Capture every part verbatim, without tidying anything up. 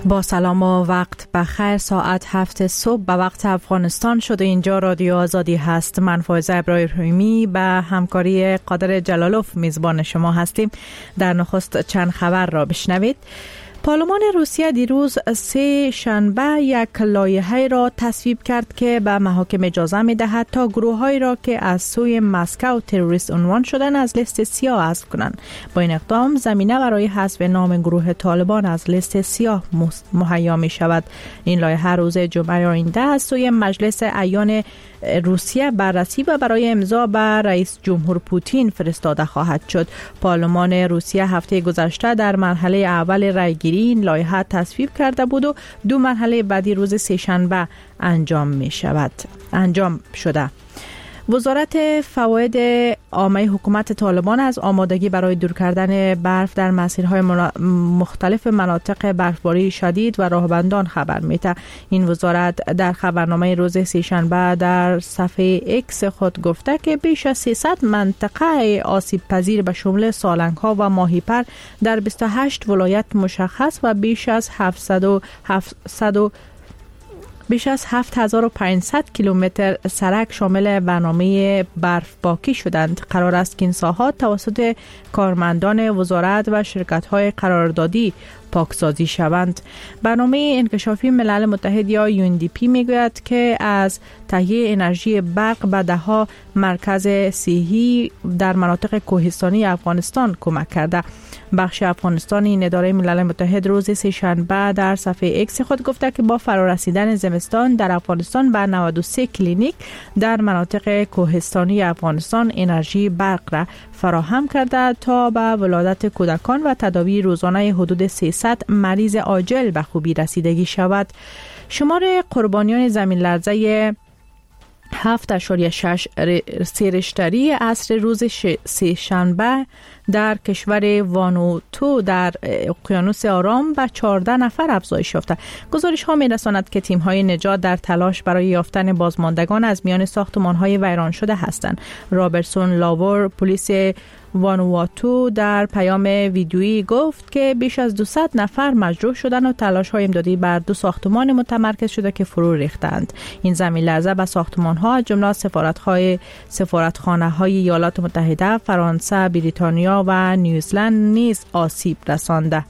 با سلام و وقت بخیر. ساعت هفت صبح به وقت افغانستان شده. اینجا رادیو آزادی هست. من فایزه ابراهیمی به همکاری قادر جلالوف میزبان شما هستیم. در نخست چند خبر را بشنوید. پارلمان روسیه دیروز سه شنبه یک لایحه را تصویب کرد که به محاکم اجازه می دهد تا گروه‌هایی را که از سوی مسکو تروریست عنوان شدن از لیست سیاه حذف کنند. با این اقدام زمینه برای حذف نام گروه طالبان از لیست سیاه مهیا می شود. این لایحه روز جمعه آینده از سوی مجلس اعیان روسیه بررسی و برای امضا به رئیس جمهور پوتین فرستاده خواهد شد. پارلمان روسیه هفته گذشته در مرحله اول رأیگیری این لایحه تصویب کرده بود و دو مرحله بعدی روز سه‌شنبه انجام می شود انجام شده. وزارت فواید عامه حکومت طالبان از آمادگی برای دور کردن برف در مسیرهای مختلف مناطق برفباری شدید و راهبندان خبر میده. این وزارت در خبرنامه روز سه‌شنبه در صفحه ایکس خود گفته که بیش از سیصد منطقه آسیب پذیر به شمول سالنگ‌ها و ماهیپر در بیست و هشت ولایت مشخص و بیش از هفتصد بیش از هفت هزار و پانصد کیلومتر سرک شامل برنامه برف پاکی شدند. قرار است که این ساحات توسط کارمندان وزارت و شرکت‌های قراردادی پاکسازی شوند. برنامه انکشافی ملل متحد یا یو ان دی پی میگوید که از تهیه انرژی برق به ده‌ها مرکز صحی در مناطق کوهستانی افغانستان کمک کرده. بخش افغانستان این اداره ملل متحد روز سه‌شنبه در صفحه ایکس خود گفته که با فرارسیدن زمستان در افغانستان به نود و سه کلینیک در مناطق کوهستانی افغانستان انرژی برق را فراهم کرده تا به ولادت کودکان و تداوی روزانه حدود سیصد مریض عاجل به خوبی رسیدگی شود. شمار قربانیان زمین لرزه هفت اشاریه شش ریشتری عصر روز سه شنبه در کشور وانوتو در اقیانوس آرام به چهارده نفر افزایش یافته. گزارش ها می رساند که تیم های نجات در تلاش برای یافتن بازماندگان از میان ساختمان های ویران شده هستند. رابرتسون لاور پلیس وانواتو در پیام ویدیویی گفت که بیش از دویست نفر مجروح شدند و تلاش های امدادی بر دو ساختمان متمرکز شده که فرو ریختند. این زمین لرزه به ساختمان ها از جمله سفارت‌های سفارتخانه های ایالات متحده، فرانسه، بریتانیا و نیوزلند نیز آسیب رسانده.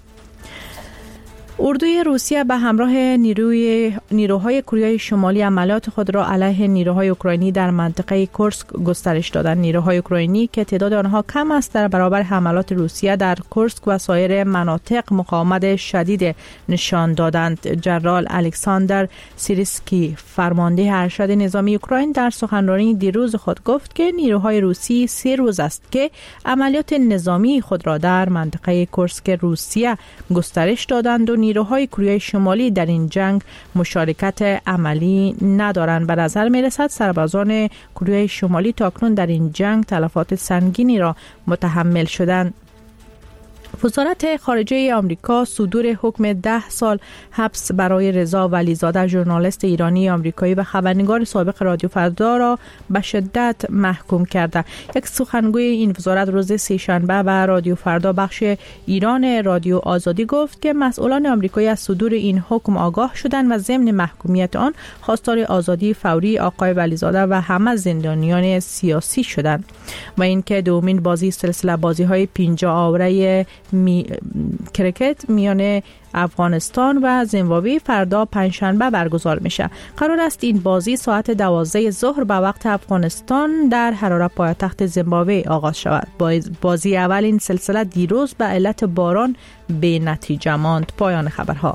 اردوی روسیه به همراه نیروی نیروهای کره شمالی عملیات خود را علیه نیروهای اوکراینی در منطقه کورسک گسترش دادند. نیروهای اوکراینی که تعداد آنها کم است در برابر حملات روسیه در کورسک و سایر مناطق مقاومت شدید نشان دادند. جنرال الکساندر سیرسکی فرمانده ارشد نظامی اوکراین در سخنرانی دیروز خود گفت که نیروهای روسی سه روز است که عملیات نظامی خود را در منطقه کورسک روسیه گسترش دادند و نیروهای کره شمالی در این جنگ مشارکت عملی ندارند. به نظر می رسد سربازان کره شمالی تاکنون در این جنگ تلفات سنگینی را متحمل شدند. وزارت خارجه آمریکا صدور حکم ده سال حبس برای رضا ولیزاده ژورنالیست ایرانی آمریکایی و خبرنگار سابق رادیو فردا را به شدت محکوم کرده. یک سخنگوی این وزارت روز سه‌شنبه به رادیو فردا بخش ایران رادیو آزادی گفت که مسئولان آمریکایی از صدور این حکم آگاه شدند و ضمن محکومیت آن خواستار آزادی فوری آقای ولیزاده و همه زندانیان سیاسی شدند و اینکه دومین بازی سلسله بازی‌های پنجاه آوره می... کرکت میان افغانستان و زیمبابوه فردا پنجشنبه برگزار میشه. قرار است این بازی ساعت دوازده ظهر به وقت افغانستان در حراره پایتخت زیمبابوه آغاز شود. بازی اول این سلسله دیروز به علت باران به نتیجه ماند. پایان خبرها.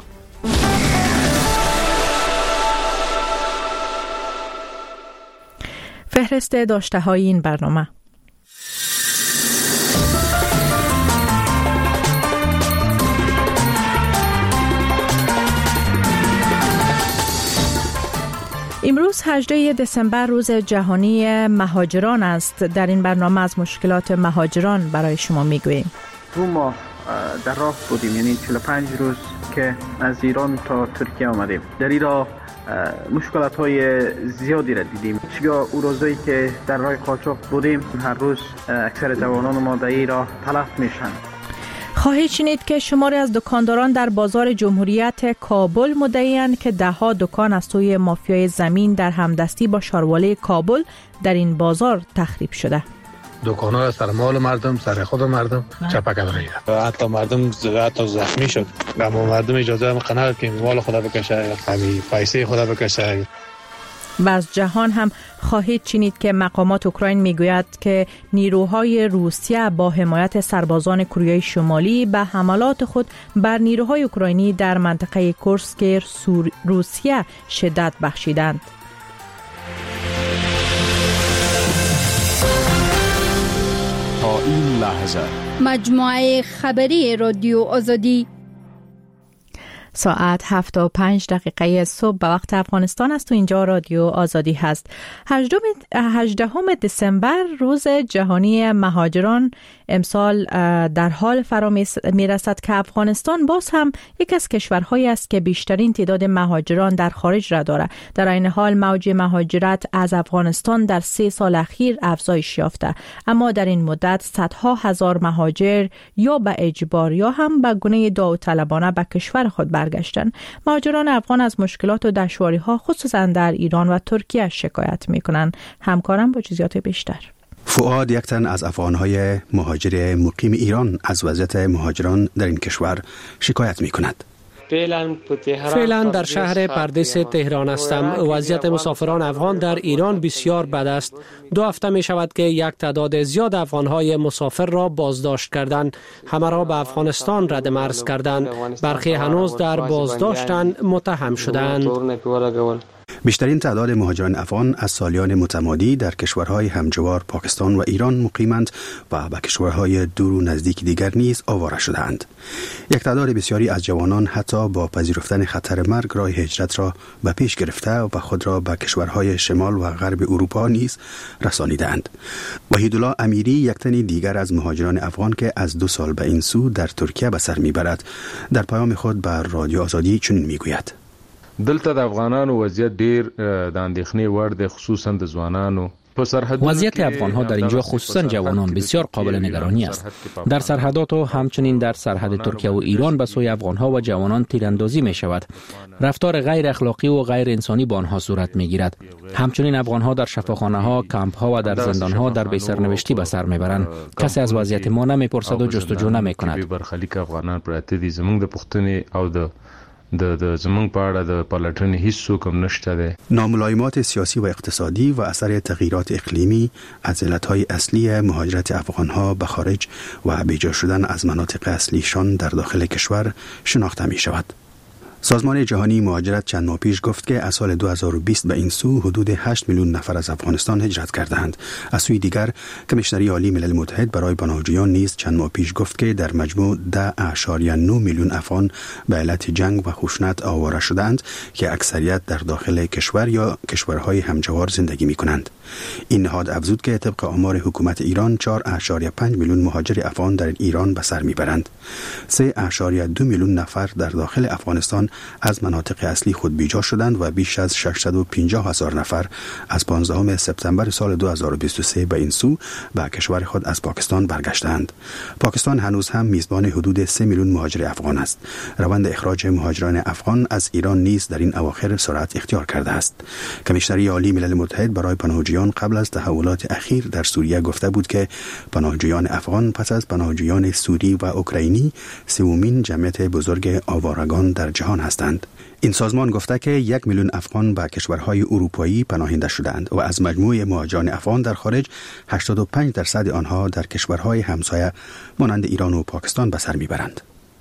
فهرست داشته های این برنامه. امروز هجدهم دسامبر روز جهانی مهاجران است. در این برنامه از مشکلات مهاجران برای شما میگوییم. دو ماه در راه بودیم، یعنی چهل و پنج روز که از ایران تا ترکیه آمدیم. در این راه مشکلات های زیادی را دیدیم. چگاه او روزایی که در راه قاچاق بودیم، هر روز اکثر جوانان ما در این راه تلف میشن. خواهید شنید که شماری از دکانداران در بازار جمهوریت کابل مدعی‌اند که ده ها دکان از سوی مافیای زمین در همدستی با شارواله کابل در این بازار تخریب شده. دکان‌ها سر مال مردم، سر خود مردم چپک می‌گیرن. حتی مردم حتی زخمی شد. اما مردم اجازه هم قناعت که مال خدا بکشه، همین پیسه خدا بکشه. و از جهان هم خواهید شنید که مقامات اوکراین میگوید که نیروهای روسیه با حمایت سربازان کره شمالی به حملات خود بر نیروهای اوکراینی در منطقه کورسک روسیه شدت بخشیدند. تا این لحظه مجموعه خبری رادیو آزادی ساعت هفت و پنج دقیقه صبح به وقت افغانستان است و اینجا رادیو آزادی هست. هجدهم دسامبر روز جهانی مهاجران امسال در حال فرا می رسد که افغانستان باز هم یک از کشورهایی است که بیشترین تعداد مهاجران در خارج را دارد. در این حال موج مهاجرت از افغانستان در سه سال اخیر افزایش یافته، اما در این مدت صدها هزار مهاجر یا به اجبار یا هم به گونه داوطلبانه به کشور خود برگشتند. مهاجران افغان از مشکلات و دشواری‌ها خصوصا در ایران و ترکیه شکایت می‌کنند. همکارم با جزئیات بیشتر. فؤاد، یک تن از افغان‌های مهاجر مقیم ایران، از وضعیت مهاجران در این کشور شکایت می‌کند. فعلا در شهر پردیس تهران هستم. وضعیت مسافران افغان در ایران بسیار بد است. دو هفته می شود که یک تعداد زیاد افغان‌های مسافر را بازداشت کردند. همه را به افغانستان رد مرز کردند. برخی هنوز در بازداشتند متهم شدند. بیشترین تعداد مهاجران افغان از سالیان متمادی در کشورهای همجوار پاکستان و ایران مقیمند و به کشورهای دور و نزدیک دیگر نیز آواره شده‌اند. یک تعداد بسیاری از جوانان حتی با پذیرفتن خطر مرگ راه هجرت را به پیش گرفته و خود را به کشورهای شمال و غرب اروپا نیز رسانیدند. وحیدالله امیری، یک تن دیگر از مهاجران افغان که از دو سال به این سو در ترکیه به سر میبرد، در پیام خود بر رادیو آزادی چنین میگوید: دلته د افغانانو وضعیت ډیر د اندېښنې وړ دی، خصوصا د ځوانانو. وضعیت افغان‌ها در اینجا خصوصا جوانان بسیار قابل نگرانی است. در سرحدات و همچنین در سرحد ترکیه و ایران به سوی افغان‌ها و جوانان تیراندازی می شود. رفتار غیر اخلاقی و غیر انسانی با آنها صورت می گیرد. همچنین افغان‌ها در شفاخانه‌ها، کمپ‌ها و در زندان‌ها در بی سرنوشتی به سر میبرند. کسی از وضعیت ما نمیپرسد و جستجو نمی‌کند. برخلیک افغانان پراته دي، زموږ د پښتنې او د د د زمونږ په اړه د پلټنې هیڅ څوک هم نشته دی. ناملایمات سیاسی و اقتصادی و اثر تغییرات اقلیمی از علتهای اصلی مهاجرت افغانها به خارج و بیجا شدن از مناطق اصلیشان در داخل کشور شناخته می شود. سازمان جهانی مهاجرت چند ماه پیش گفت که از سال دو هزار و بیست به این سو حدود هشت میلیون نفر از افغانستان هجرت کردند. از سوی دیگر کمیشنری عالی ملل متحد برای پناهجویان نیز چند ماه پیش گفت که در مجموع ده اعشاریه نه میلیون افغان به علت جنگ و خشونت آواره شدند که اکثریت در داخل کشور یا کشورهای همجوار زندگی می کنند. این نهاد افزود که طبق آمار حکومت ایران چهار اعشاریه پنج میلیون مهاجر افغان در ایران به سر میبرند. سه اعشاریه دو میلیون نفر در داخل افغانستان از مناطق اصلی خود بیجا شدند و بیش از ششصد و پنجاه هزار نفر از پانزدهم سپتامبر سال دو هزار و بیست و سه به این سو به کشور خود از پاکستان برگشتند. پاکستان هنوز هم میزبان حدود سه میلیون مهاجر افغان است. روند اخراج مهاجران افغان از ایران نیز در این اواخر سرعت اختیار کرده است. کمیشنری عالی ملل متحد برای پناهجویان قبل از تحولات اخیر در سوریه گفته بود که پناهجویان افغان پس از پناهجویان سوری و اوکراینی سومین جمعیت بزرگ آوارگان در جهان هستند. این سازمان گفته که یک میلیون افغان به کشورهای اروپایی پناهنده شدند و از مجموع مهاجران افغان در خارج هشتاد و پنج درصد آنها در کشورهای همسایه مانند ایران و پاکستان به سر میبرند.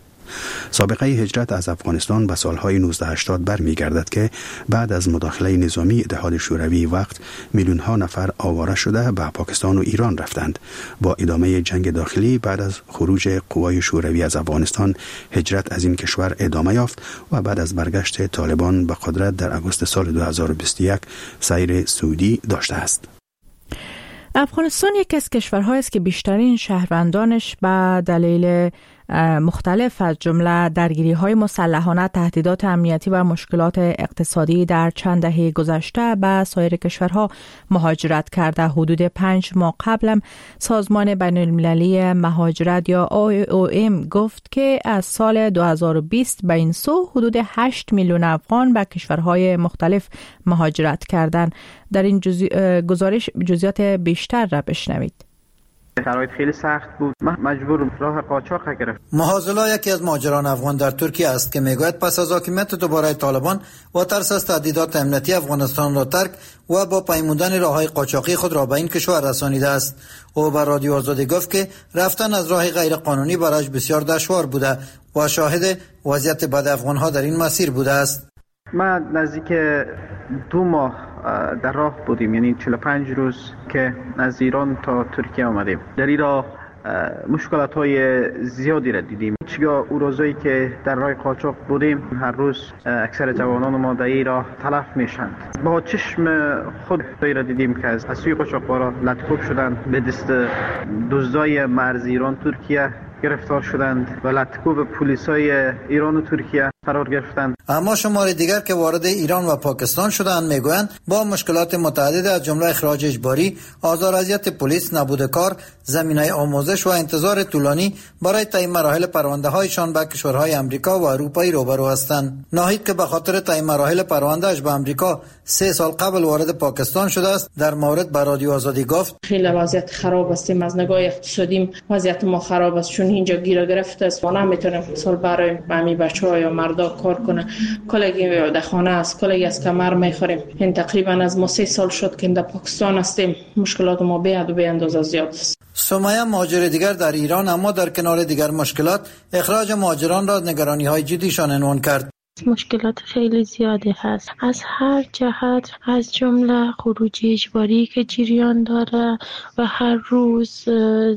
سابقه هجرت از افغانستان به سالهای نوزده هشتاد برمیگردد که بعد از مداخله نظامی اتحاد شوروی وقت میلیون ها نفر آواره شده به پاکستان و ایران رفتند. با ادامه جنگ داخلی بعد از خروج قوای شوروی از افغانستان هجرت از این کشور ادامه یافت و بعد از برگشت طالبان به قدرت در آگوست سال دو هزار و بیست و یک سیر سعودی داشته است. افغانستان یکی از کشورهایی است که بیشترین شهروندانش به دلیل مختلف از جمله درگیری های مسلحانه، تهدیدات امنیتی و مشکلات اقتصادی در چند دهه گذشته به سایر کشورها مهاجرت کرده. حدود پنج ماه قبل سازمان بین المللی مهاجرت یا آی او ام گفت که از سال دو هزار و بیست به این سو حدود هشت میلیون افغان به کشورهای مختلف مهاجرت کردند. در این جزی... گزارش جزئیات بیشتر را بشنوید. شرایط خیلی سخت بود، من مجبور راه قاچاق گرفت. مهاجلا یکی از مهاجران افغان در ترکیه است که میگوید پس از حاکمیت دوباره طالبان و ترس از تهدیدات امنیتی افغانستان را ترک و با پیمودن راههای قاچاقی خود را به این کشور رسانیده است. او به رادیو آزادی گفت که رفتن از راه غیر قانونی برایش بسیار دشوار بوده و شاهد وضعیت بد افغانها در این مسیر بوده است. ما نزدیک دو ماه در راه بودیم، یعنی چهل و پنج روز که از ایران تا ترکیه آمدیم. در این راه مشکلات های زیادی را دیدیم. چگاه او روزایی که در راه قاچاق بودیم هر روز اکثر جوانان ما در این راه تلف میشند. با چشم خود را دیدیم که از سوی قاچاقبارا لطکوب شدند، به دست دزدای مرز ایران ترکیه گرفتار شدند و لطکوب پلیسای ایران و ترکیه قرار گرفتند. اما شمار دیگر که وارد ایران و پاکستان شدند میگویند با مشکلات متعدد از جمله اخراج اجباری، آزار اذیت پلیس، نبود کار، زمینه آموزش و انتظار طولانی برای تعیین مراحل پرونده هایشان به کشورهای امریکا و اروپایی روبرو هستند. ناهید که به خاطر تعیین مراحل پروندهش به امریکا سه سال قبل وارد پاکستان شده است، در مورد به رادیو آزادی گفت: خیلی وضعیت خراب است، از نگاه اقتصادی وضعیت ما خراب است، چون اینجا گیر گرفته است و نمیتونیم سال برای همین بچه‌ها یا مردا کار کنه. کلگی در خانه است، کلگی از کمر میخوریم. این تقریبا از ما سه سال شد که در پاکستان هستیم. مشکلات ما به حد و به اندازه زیاد است. سمیه مهاجر دیگر در ایران اما در کنار دیگر مشکلات اخراج مهاجران را نگرانی‌های جدیشان عنوان کرد. مشکلات خیلی زیادی هست از هر جهت، از جمله خروج اجباری که جریان داره و هر روز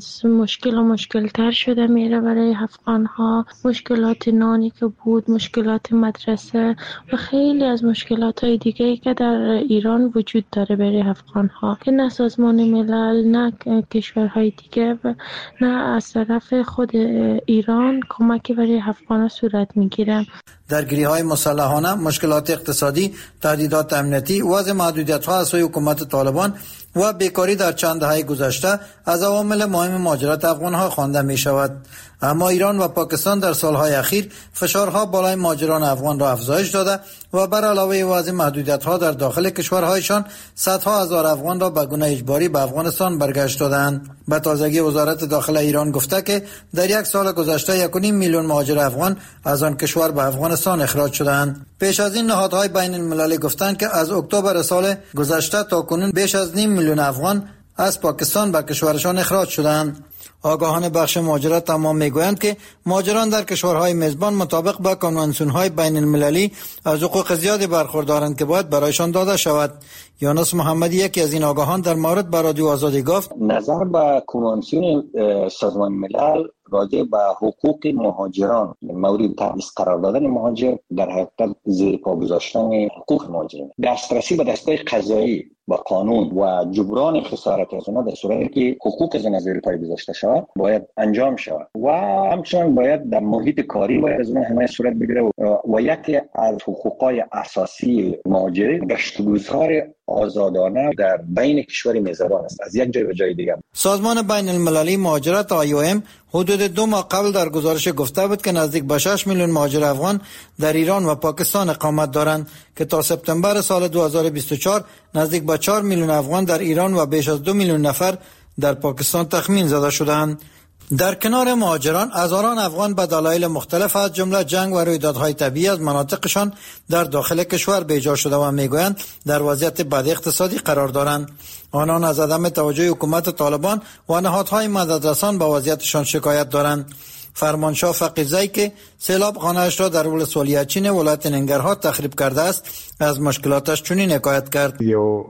مشکل و مشکل تر شده میره برای افغان ها. مشکلات نانی که بود، مشکلات مدرسه و خیلی از مشکلات های دیگه که در ایران وجود داره برای افغان ها که نه سازمان ملل نه کشورهای دیگه و نه از طرف خود ایران کمکی برای افغان ها صورت میگیره. درگیری های مسلحانه، مشکلات اقتصادی، تهدیدات امنیتی، وضع محدودیت ها از سوی حکومت طالبان و بیکاری در چند دهه گذشته از عوامل مهم مهاجرت افغان ها خوانده می شود. اما ایران و پاکستان در سالهای اخیر فشارها بالای مهاجران افغان را افزایش داده و بر علاوه وضع محدودیت ها در داخل کشورهایشان صدها هزار افغان را به گونه اجباری به افغانستان برگشت دادند. به تازگی وزارت داخله ایران گفته که در یک سال گذشته یک و نیم میلیون مهاجر افغان از آن کشور به افغانستان اخراج شدند. پیش از این نهادهای بین المللی گفتند که از اکتبر سال گذشته تا کنون بیش از نیم میلیون افغان از پاکستان به کشورشان اخراج شدند. آگاهان بخش مهاجرت تمام میگویند که مهاجران در کشورهای میزبان مطابق با کنوانسیون‌های بین المللی از حقوق زیادی برخوردارند که باید برایشان داده شود. یونس محمدی یکی از این آگاهان در مورد به رادیو آزادی گفت: نظر به کنوانسیون سازمان ملل راجع به حقوق مهاجران، مورد تبعیض قرار دادن مهاجر در حقیقت زیر پا گذاشتن حقوق مهاجران، دسترسی به دستگاه قضایی با قانون و جبران خسارت از آنها در صورتی که حقوق از آنها زیر پای گذاشته شود باید انجام شود و همچنین باید در محیط کاری باید از آنها حمایت صورت بگیره و یکی از حقوقهای اساسی مهاجرین گشت و گذار آزادانه در بین کشور میزبان است، از یک جای به جای دیگر. سازمان بین المللی مهاجرت آی او ام حدود دو ماه قبل در گزارش گفته بود که نزدیک به شش میلیون مهاجر افغان در ایران و پاکستان اقامت دارند که تا سپتامبر سال دو هزار و بیست و چهار نزدیک به چهار میلیون افغان در ایران و بیش از دو میلیون نفر در پاکستان تخمین زده شدند. در کنار مهاجران، هزاران افغان به دلایل مختلف از جمله جنگ و رویدادهای طبیعی از مناطقشان در داخل کشور بیجا شده و میگویند در وضعیت بد اقتصادی قرار دارند. آنان از عدم توجه حکومت طالبان و نهادهای مددرسان به وضعیتشان شکایت دارند. فرمانشاه فقیزی که سیلاب خانه‌اش را در ولسوالی اچین ولایت ننگرهار تخریب کرده است، از مشکلاتش چنین حکایت کرد: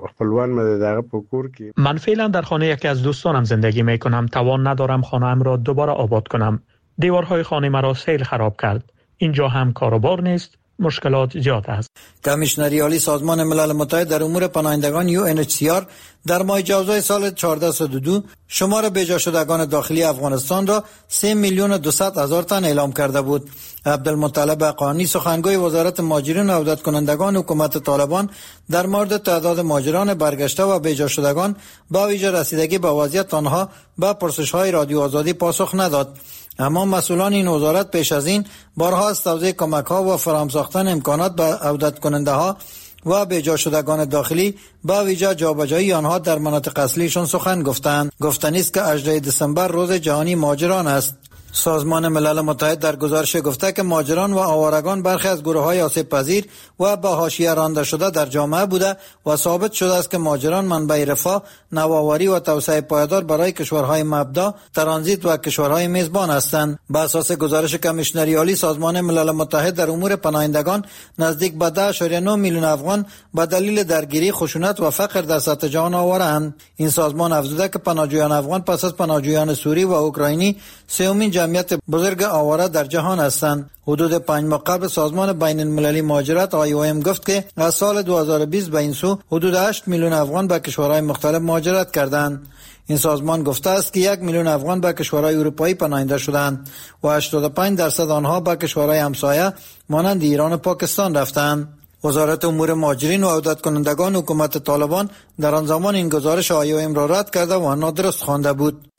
من فعلا در خانه یکی از دوستانم زندگی می کنم. توان ندارم خانه‌ام را دوباره آباد کنم. دیوارهای خانه مرا سیل خراب کرد. اینجا هم کاروبار نیست مشکلات زیاد است. کمیشنری عالی سازمان ملل متحد در امور پناهندگان یو ان اچ سی آر در ماه جوزای سال چهارده صد و دو شمار بیجا شدگان داخلی افغانستان را سه میلیون و دویست هزار تن اعلام کرده بود. عبدالمطلب حقانی سخنگوی وزارت مهاجرین و عودت کنندگان حکومت طالبان در مورد تعداد مهاجران برگشته و بیجا شدگان با ویژه رسیدگی به وضعیت آنها به پرسش‌های رادیو آزادی پاسخ نداد. اما مسئولان این وزارت پیش از این بارها از توزیع کمک‌ها و فراهم ساختن امکانات به عودت کننده‌ها و بیجا شدگان داخلی با ویژه جابجایی آنها در مناطق اصلیشان سخن گفتند. گفتنی است که هجدهم دسامبر روز جهانی مهاجران است. سازمان ملل متحد در گزارش گفته که مهاجران و آوارگان برخی از گروه‌های آسیب پذیر و به حاشیه رانده شده در جامعه بوده و ثابت شده است که مهاجران منبع رفاه، نوآوری و توسعه پایدار برای کشورهای مبدا، ترانزیت و کشورهای میزبان هستند. بر اساس گزارش کمیشنری عالی سازمان ملل متحد در امور پناهندگان، نزدیک به ده ممیز نه میلیون افغان به دلیل درگیری، خشونت و فقر در سطح جهان آواره‌اند. این سازمان افزوده که پناهجویان افغان پس از پناهجویان سوری و اوکراینی سومین جمعیت بزرگ آواره در جهان هستند. حدود پنج ماه قبل سازمان بین المللی مهاجرت آی او ام گفت که از سال دو هزار و بیست به این سو حدود هشت میلیون افغان به کشورهای مختلف مهاجرت کردند. این سازمان گفته است که یک میلیون افغان به کشورهای اروپایی پناهنده شدند و هشتاد و پنج درصد آنها به کشورهای همسایه مانند ایران و پاکستان رفتند. وزارت امور مهاجرین و عودت کنندگان حکومت طالبان در آن زمان این گزارش آی او ام را رد کرده و آن نادرست خوانده بود.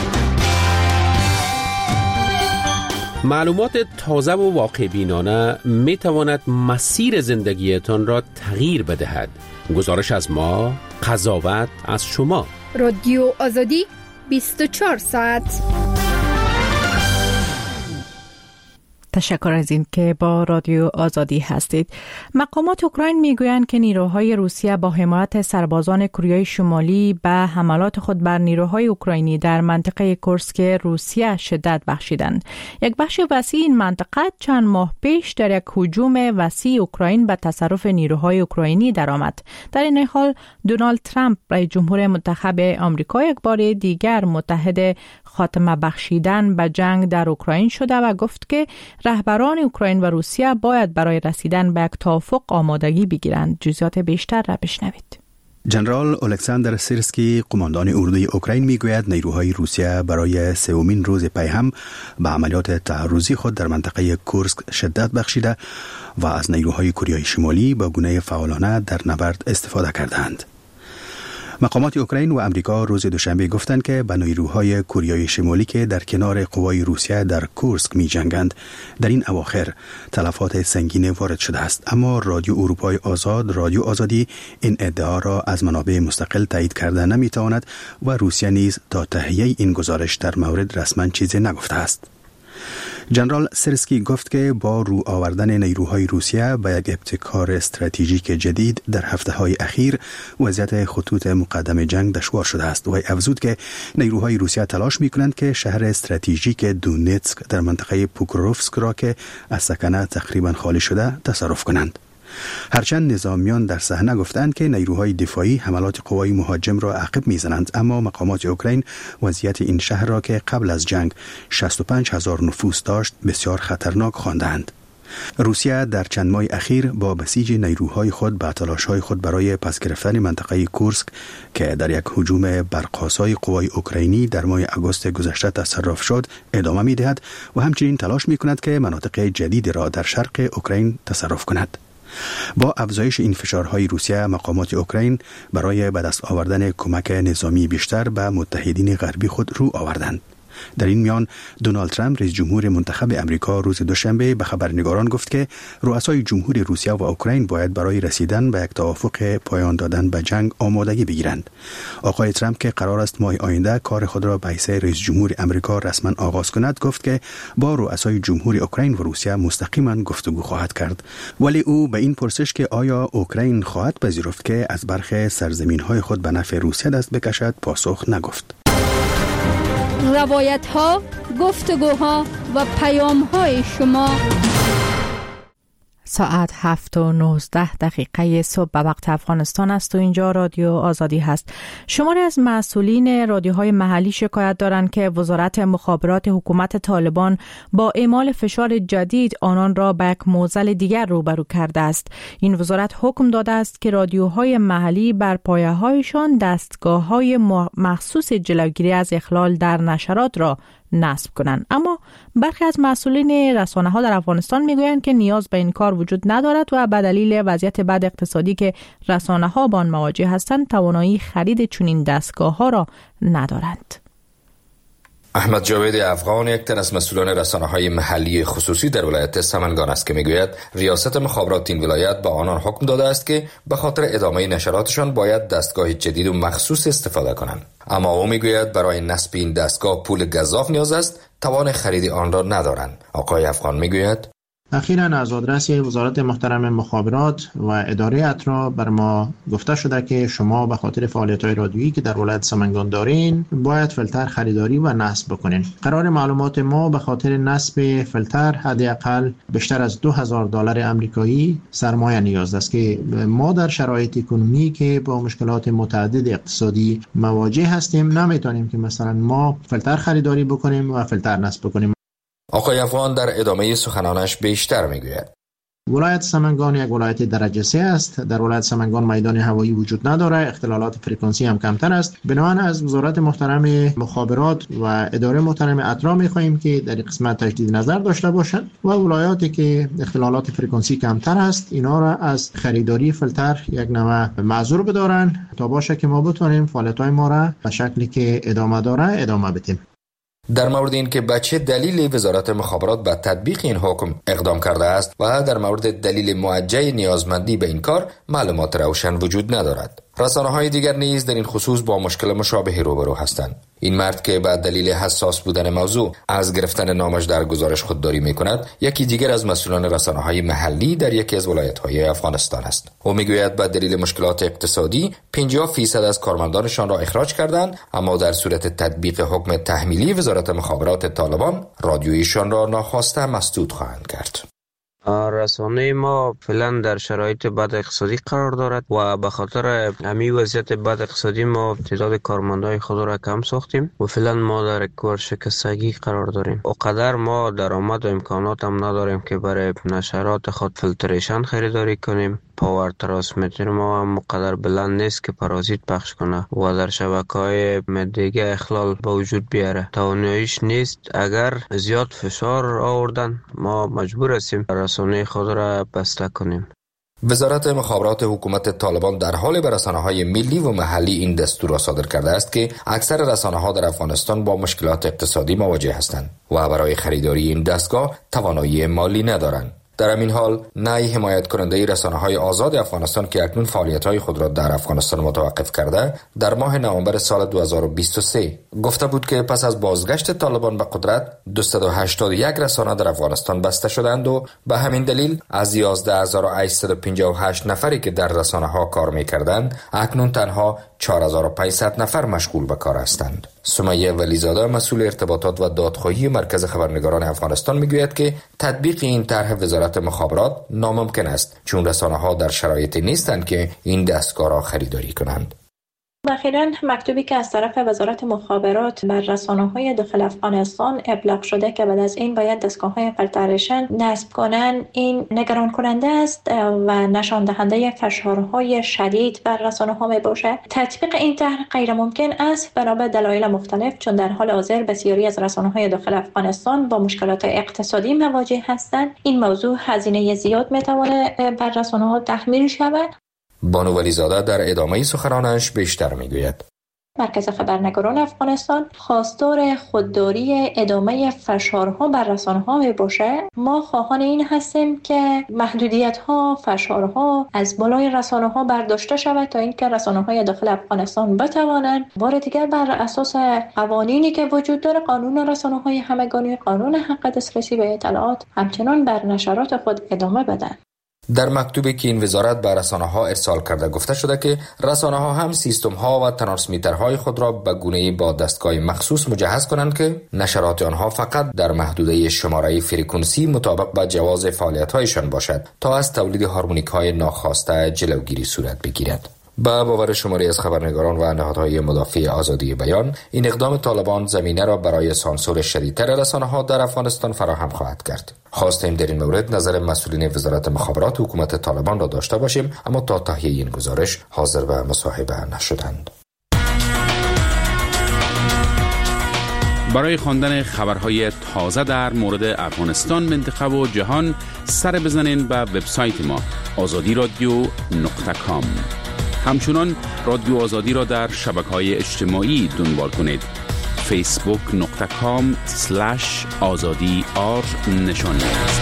معلومات تازه و واقع بینانه می تواند مسیر زندگیتان را تغییر بدهد. گزارش از ما، قضاوت از شما. رادیو آزادی بیست و چهار ساعت. تشکر از این که با رادیو آزادی هستید. مقامات اوکراین میگویند که نیروهای روسیه با حمایت سربازان کره شمالی به حملات خود بر نیروهای اوکراینی در منطقه کورسک روسیه شدت بخشیدند. یک بخش وسیع این منطقه چند ماه پیش در یک هجوم وسیع اوکراین به تصرف نیروهای اوکراینی درآمد. در این حال دونالد ترامپ رئیس جمهور منتخب آمریکا یک بار دیگر متحد خاتمه بخشیدن به جنگ در اوکراین شده و گفت که رهبران اوکراین و روسیه باید برای رسیدن به یک توافق آمادگی بگیرند. جزئیات بیشتر را بشنوید. جنرال الکساندر سیرسکی قماندان اردوی اوکراین میگوید نیروهای روسیه برای سومین روز پی هم به عملیات تعرضی خود در منطقه کورسک شدت بخشیده و از نیروهای کره شمالی با گونه فعالانه در نبرد استفاده کردند. مقامات اوکراین و امریکا روز دوشنبه گفتند که به نیروهای کره شمالی که در کنار قوای روسیه در کورسک می جنگند در این اواخر تلفات سنگین وارد شده است، اما رادیو اروپای آزاد رادیو آزادی این ادعا را از منابع مستقل تایید کرده نمی تواند و روسیه نیز تا تهیه این گزارش در مورد رسما چیزی نگفته است. جنرال سیرسکی گفت که با رو آوردن نیروهای روسیه به یک ابتکار استراتژیک جدید در هفته‌های اخیر وضعیت خطوط مقدم جنگ دشوار شده است و افزود که نیروهای روسیه تلاش می‌کنند که شهر استراتژیک دونتسک در منطقه پوکروفسک را که از سکنه تقریبا خالی شده تصرف کنند. هرچند نظامیان در صحنه گفتند که نیروهای دفاعی حملات قوای مهاجم را عقب میزنند، اما مقامات اوکراین وضعیت این شهر را که قبل از جنگ شصت و پنج هزار نفوس داشت بسیار خطرناک خواندند. روسیه در چند ماه اخیر با بسیج نیروهای خود به تلاش‌های خود برای پس گرفتن منطقه کورسک که در یک هجوم برق‌آسای قوای اوکراینی در ماه آگوست گذشته تصرف شد ادامه می‌دهد و همچنین تلاش می‌کند که مناطق جدید را در شرق اوکراین تصرف کند. با افزایش این فشارهای روسیه، مقامات اوکراین برای به دست آوردن کمک نظامی بیشتر به متحدین غربی خود رو آوردند. در این میان دونالد ترامپ رئیس جمهور منتخب امریکا روز دوشنبه به خبرنگاران گفت که رؤسای جمهور روسیه و اوکراین باید برای رسیدن به یک توافق پایان دادن به جنگ آمادگی بگیرند. آقای ترامپ که قرار است ماه آینده کار خود را به حیث رئیس جمهور امریکا رسما آغاز کند، گفت که با رؤسای جمهور اوکراین و روسیه مستقیما گفتگو خواهد کرد. ولی او به این پرسش که آیا اوکراین خواهد پذیرفت که از برخی سرزمین‌های خود به نفع روسیه دست بکشد پاسخ نگفت. روایت ها، گفتگوها و پیام های شما. ساعت هفت و نوزده دقیقه صبح به وقت افغانستان است و اینجا رادیو آزادی هست. شماری از مسئولین رادیوهای محلی شکایت دارند که وزارت مخابرات حکومت طالبان با اعمال فشار جدید آنان را به یک معضل دیگر روبرو کرده است. این وزارت حکم داده است که رادیوهای محلی بر پایه‌هایشان دستگاه‌های مخصوص جلوگیری از اخلال در نشرات را نصب کنند. اما برخی از مسئولین رسانه‌ها در افغانستان میگویند که نیاز به این کار وجود ندارد و به دلیل وضعیت بد اقتصادی که رسانه‌ها با آن مواجه هستند توانایی خرید چنین دستگاه‌ها را ندارند. احمد جاوید افغان یک تن از مسئولان رسانه‌های محلی خصوصی در ولایت سمنگان است که میگوید ریاست مخابرات این ولایت با آنان حکم داده است که به خاطر ادامه نشراتشان باید دستگاه جدید و مخصوص استفاده کنند. اما او میگوید برای نصب این دستگاه پول گزاف نیاز است، توان خرید آن را ندارند. آقای افغان میگوید اخیراً از آدرس وزارت محترم مخابرات و اداره اطرا بر ما گفته شده که شما به خاطر فعالیت‌های رادیویی که در ولایت سمنگان دارین باید فیلتر خریداری و نصب بکنین. قرار معلومات ما به خاطر نصب فیلتر حداقل بیشتر از دو هزار دلار آمریکایی سرمایه نیاز است که ما در شرایط اکنومی که با مشکلات متعدد اقتصادی مواجه هستیم نمیتونیم که مثلا ما فیلتر خریداری بکنیم و فیلتر نصب بکنیم. آقای افغان در ادامه سخنانش بیشتر میگوید ولایت سمنگان یک ولایت درجه سه است. در ولایت سمنگان میدان هوایی وجود نداره، اختلالات فرکانسی هم کمتر است. بنابراین از وزارت محترم مخابرات و اداره محترم اطرا میخواهیم که در این قسمت تجدید نظر داشته باشند و ولایاتی که اختلالات فرکانسی کمتر است اینا را از خریداری فیلتر یک نوع معذور بدارن تا باشه که ما بتونیم فعالیت‌های ما را به شکلی که ادامه داره ادامه بدیم. در مورد این که به چه دلیل وزارت مخابرات به تطبیق این حکم اقدام کرده است و در مورد دلیل موجه نیازمندی به این کار معلومات روشن وجود ندارد. رسانه‌های دیگر نیز در این خصوص با مشکل مشابهی روبرو هستند. این مرد که به دلیل حساس بودن موضوع از گرفتن نامش در گزارش خودداری می‌کند، یکی دیگر از مسئولان رسانه‌های محلی در یکی از ولایت‌های افغانستان است. او می‌گوید به دلیل مشکلات اقتصادی پنجاه درصد از کارمندانشان را اخراج کردند، اما در صورت تطبیق حکم تحمیلی وزارت مخابرات طالبان رادیویشان را ناخواسته مسدود خواهند کرد. رسانه ما فعلا در شرایط بد اقتصادی قرار دارد و به خاطر همین وضعیت بد اقتصادی ما تعداد کارمندای خود را کم ساختیم و فعلا ما در یک ورشکستگی قرار داریم. اقدر ما درآمد و امکانات هم نداریم که برای نشرات خود فیلتریشن خریداری کنیم. پاور ترانسمیتر ما هم مقدر بلند نیست که پارازیت پخش کنه و در شبکه‌های دیگه اخلال به وجود بیاره. تواناییش نیست. اگر زیاد فشار آوردن ما مجبور هستیم رسانه خود را بسته کنیم. وزارت مخابرات حکومت طالبان در حال به رسانه‌های ملی و محلی این دستور را صادر کرده است که اکثر رسانه‌ها در افغانستان با مشکلات اقتصادی مواجه هستند و برای خریداری این دستگاه توانایی مالی ندارند. در همین حال نای حمایت کننده رسانه‌های آزاد افغانستان که اکنون فعالیت‌های خود را در افغانستان متوقف کرده، در ماه نوامبر سال دو هزار و بیست و سه گفته بود که پس از بازگشت طالبان به قدرت دویست و هشتاد و یک رسانه در افغانستان بسته شدند و به همین دلیل از یازده هزار و هشتصد و پنجاه و هشت نفری که در رسانه‌ها کار می‌کردند اکنون تنها چهار هزار و پانصد نفر مشغول به کار هستند. سمیه ولیزاده مسئول ارتباطات و دادخواهی مرکز خبرنگاران افغانستان میگوید که تطبیق این طرح وزارت مخابرات ناممکن است چون رسانه‌ها در شرایطی نیستند که این دستگاه را خریداری کنند. اخیراً مکتوبی که از طرف وزارت مخابرات بر رسانه‌های داخل افغانستان ابلاغ شده که بعد از این باید دستگاه‌های فیلتریشن نصب کنند، این نگران کننده است و نشان دهنده فشارهای شدید بر رسانه‌ها میباشد. تطبیق این طرح غیر ممکن است بنابر دلایل مختلف، چون در حال حاضر بسیاری از رسانه‌های داخل افغانستان با مشکلات اقتصادی مواجه هستند. این موضوع هزینه زیاد میتواند بر رسانه‌ها تحمیل شود. بانو ولیزاده در ادامه سخنانش بیشتر میگوید. مرکز خبرنگاران افغانستان خواستار خودداری ادامه فشارها بر رسانه‌ها میباشد. ما خواهان این هستیم که محدودیت‌ها، فشارها از بالای رسانه‌ها برداشته شود تا اینکه رسانه‌های داخل افغانستان بتوانند بار دیگر بر اساس قوانینی که وجود داره، قانون رسانه‌های همگانی، قانون حق دسترسی به اطلاعات، همچنان بر نشرات خود ادامه بدن. در مکتوبی که این وزارت به رسانه‌ها ارسال کرده گفته شده که رسانه‌ها هم سیستم‌ها و ترانسمیترهای خود را به گونه‌ای با دستگاه مخصوص مجهز کنند که نشرات آنها فقط در محدوده شماره فرکانسی مطابق با جواز فعالیت‌هایشان باشد تا از تولید هارمونیک‌های ناخواسته جلوگیری صورت بگیرد. با باور شماری از خبرنگاران و نهادهای مدافع آزادی بیان، این اقدام طالبان زمینه را برای سانسور شدیدتر رسانه‌ها در افغانستان فراهم خواهد کرد. خواستیم در این مورد نظر مسئولین وزارت مخابرات حکومت طالبان را داشته باشیم، اما تا تهیه این گزارش حاضر به مصاحبه نشدند. برای خواندن خبرهای تازه در مورد افغانستان، منطقه و جهان سر بزنین به وبسایت ما آزادی رادیو نقطه کام. همچنان رادیو آزادی را در شبکه‌های اجتماعی دنبال کنید. فیسبوک نقطه کام سلش آزادی آر نشانی است.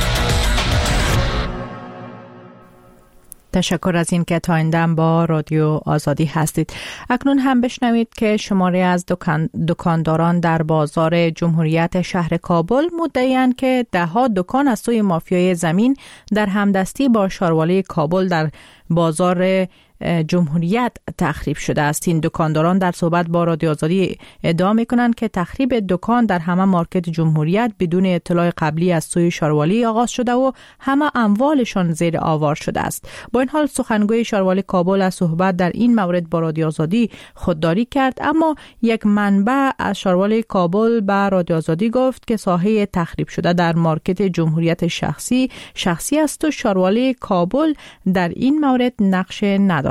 تشکر از این که تا این دم با رادیو آزادی هستید. اکنون هم بشنوید که شماری از دکان دکانداران در بازار جمهوریت شهر کابل مدعی‌اند که ده ها دکان از سوی مافیای زمین در همدستی با شاروالی کابل در بازار جمهوریت تخریب شده است. این دکانداران در صحبت با رادیو آزادی ادعا می‌کنند که تخریب دکان در همه مارکت جمهوریت بدون اطلاع قبلی از سوی شاروالی آغاز شده و همه اموالشان زیر آوار شده است. با این حال سخنگوی شاروالی کابل از صحبت در این مورد با رادیو آزادی خودداری کرد، اما یک منبع از شاروالی کابل به رادیو آزادی گفت که ساحه تخریب شده در مارکت جمهوریت شخصی شخصی است و شاروالی کابل در این مورد نقش ندارد.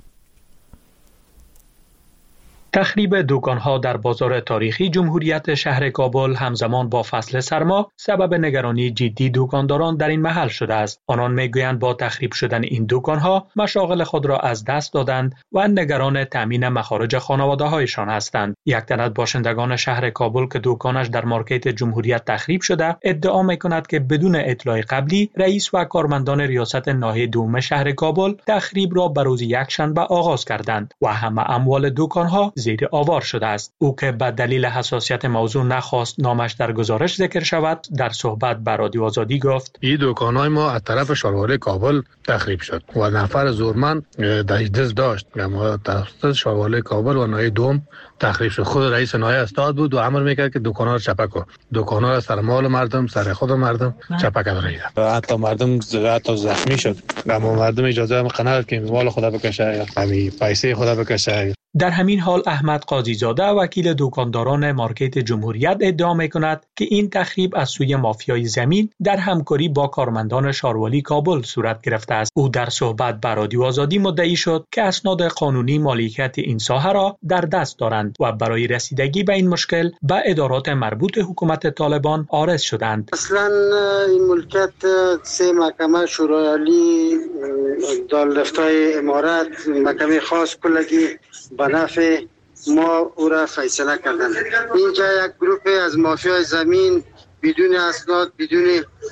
تخریب دکان‌ها در بازار تاریخی جمهوریت شهر کابل همزمان با فصل سرما سبب نگرانی جدی دکانداران در این محل شده است. آنان میگویند با تخریب شدن این دکان‌ها مشاغل خود را از دست دادند و نگران تامین مخارج خانواده‌هایشان هستند. یک تن از باشندگان شهر کابل که دکانش در مارکت جمهوریت تخریب شده ادعا می‌کند که بدون اطلاع قبلی رئیس و کارمندان ریاست ناحیه دوم شهر کابل تخریب را به روز یکشنبه آغاز کردند و همه اموال دکان‌ها زیر آوار شده است. او که به دلیل حساسیت موضوع نخواست نامش در گزارش ذکر شود، در صحبت با رادیو آزادی گفت: این دکان‌های ما از طرف شاروالی کابل تخریب شد و نفر زورمند دست داشت. ما طرف شاروالی کابل و ناحیه دوم تخریب شد. خود رئیس ناحیه استاد بود و امر میکرد که دکان‌ها رو چپک کن. دکان‌ها را سر مال مردم، سر خود مردم چپک کردند. حتی مردم حتی زخمی شد. اما مردم اجازه هم قناعت که مال خدا بکشه، همین پیسه خدا بکشه. در همین حال احمد قاضی زاده وکیل دکانداران مارکت جمهوریت ادعا می‌کند که این تخریب از سوی مافیای زمین در همکاری با کارمندان شاروالی کابل صورت گرفته است. او در صحبت با رادیو آزادی مدعی شد که اسناد قانونی مالکیت این ساحه را در دست دارند و برای رسیدگی به این مشکل به ادارات مربوط حکومت طالبان عارض شدند. اصلا این ملکیت سه محکمه شورای دارالفتای امارات، محکمه خاص کلگی به نفع ما او را فیصله کردن. اینجا یک گروه از مافیای زمین بدون اسناد، بدون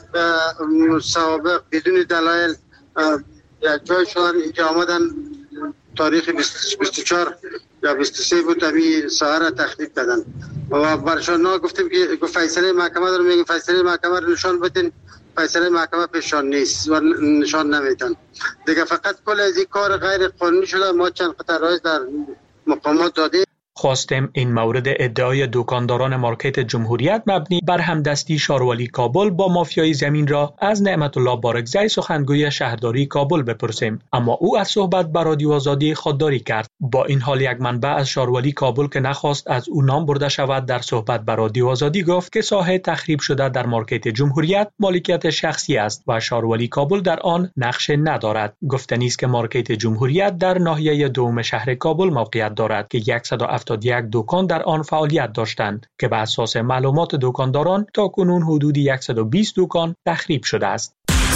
سوابق، بدون دلایل یک جای شدن. اینجا آمدن تاریخ بیست و چهار یا بیست و سه بود امی ساحه را تخریب کردن و برشان نا گفتیم که فیصله محکمه رو میگیم فیصله محکمه رو نشان بدین. فیصله محکمه پیشان نیست و نشان نمیدن. دیگه فقط کل از این کار غیر قانونی شده. ما چند قطع رایز در مقامات دادیم. خواستیم این مورد ادعای دکانداران مارکت جمهوریت مبنی بر همدستی شاروالی کابل با مافیای زمین را از نعمت الله بارکزی سخنگوی شهرداری کابل بپرسیم، اما او از صحبت با رادیو آزادی خودداری کرد. با این حال یک منبع از شاروالی کابل که نخواست از او نام برده شود در صحبت با رادیو آزادی گفت که ساحه تخریب شده در مارکت جمهوریت مالکیت شخصی است و شاروالی کابل در آن نقش ندارد. گفتنی است که مارکت جمهوریت در ناحیه دوم شهر کابل موقعیت دارد که صد و هفتاد و یک دکان در آن فعالیت داشتند که بر اساس معلومات دکانداران تاکنون حدود صد و بیست دکان تخریب شده است.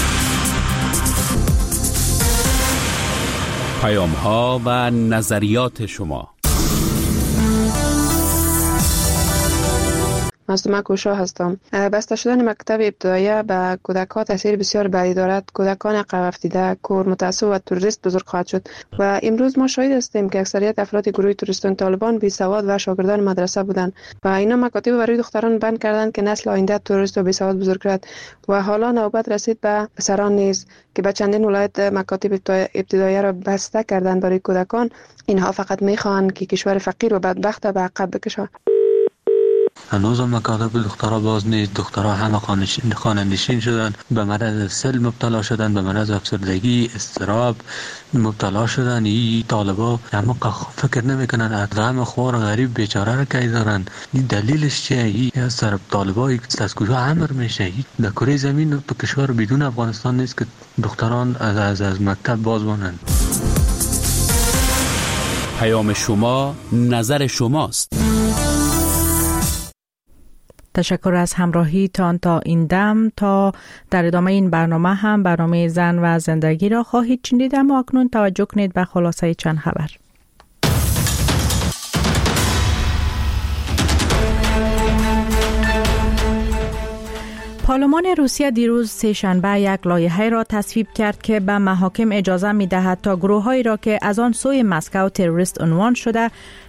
پیام‌ها و نظریات شما. مصدومه کوشا هستم. بسته شدن مکتب ابتدایی به کودکان تاثیر بسیار بدی دارد. کودکان عقب افتاده، کور، متعصب و تروریست بزرگ خواهد شد و امروز ما شاهد هستیم که اکثریت افراد گروه تروریستان طالبان بی سواد و شاگردان مدرسه بودند و اینا مکاتب برای دختران بند کردند که نسل آینده تروریست و بی سواد بزرگ کرد و حالا نوبت رسید به پسران نیز که به چندین ولایت مکاتب ابتدایی را بسته کردند برای کودکان. اینها فقط میخواهند که کشور فقیر و بدبخت به عقب بکشند. هنوز هم مکاتب دخترها باز نیست. دخترها همه خانه نشین شدن، به مرض سل مبتلا شدن، به مرض افسردگی، اضطراب مبتلا شدن. این طالبا همه فکر نمیکنن از غم خوار غریب بیچاره را کی دارن. این دلیلش چیه؟ این از طرف طالبای از کجا امر میشه؟ در کره زمین تو کشور بدون افغانستان نیست که دختران از از, از مکتب باز مانند. پیام شما، نظر شماست. تشکر از همراهی تان تا این دم. تا در ادامه این برنامه هم برنامه زن و زندگی را خواهید شنید، اما اکنون توجه کنید به خلاصه چند خبر. پارلمان روسیه دیروز سه‌شنبه یک لایحه را تصویب کرد که به محاکم اجازه می دهد تا گروه‌هایی را که از آن سوی مسکو تروریست عنوان شده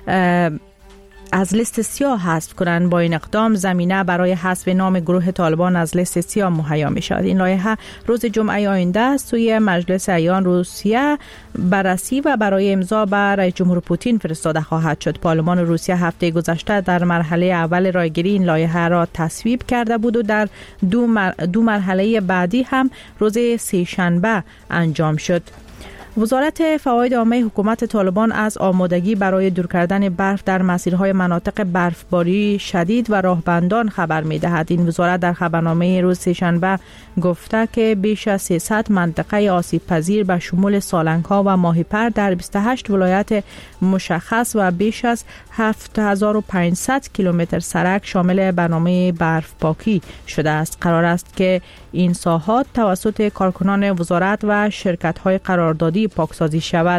از لیست سیاه حذف کنند. با این اقدام زمینه برای حذف نام گروه طالبان از لیست سیاه مهیا می شود. این لایحه روز جمعه آینده سوی مجلس ایان روسیه بررسی و برای امضا به رئیس جمهور پوتین فرستاده خواهد شد. پارلمان روسیه هفته گذشته در مرحله اول رایگیری این لایحه را تصویب کرده بود و در دو, مر... دو مرحله بعدی هم روز سه‌شنبه انجام شد. وزارت فواید عامه حکومت طالبان از آمادگی برای دور کردن برف در مسیرهای مناطق برفباری شدید و راهبندان خبر می‌دهد. این وزارت در خبرنامه روز سه‌شنبه گفته که بیش از سیصد منطقه آسیب پذیر به شمول سالنگ‌ها و ماهیپر در بیست و هشت ولایت مشخص و بیش از هفت هزار و پانصد کیلومتر سرک شامل برنامه برف پاکی شده است. قرار است که این ساحات توسط کارکنان وزارت و شرکت‌های قراردادی پاکسازی شود.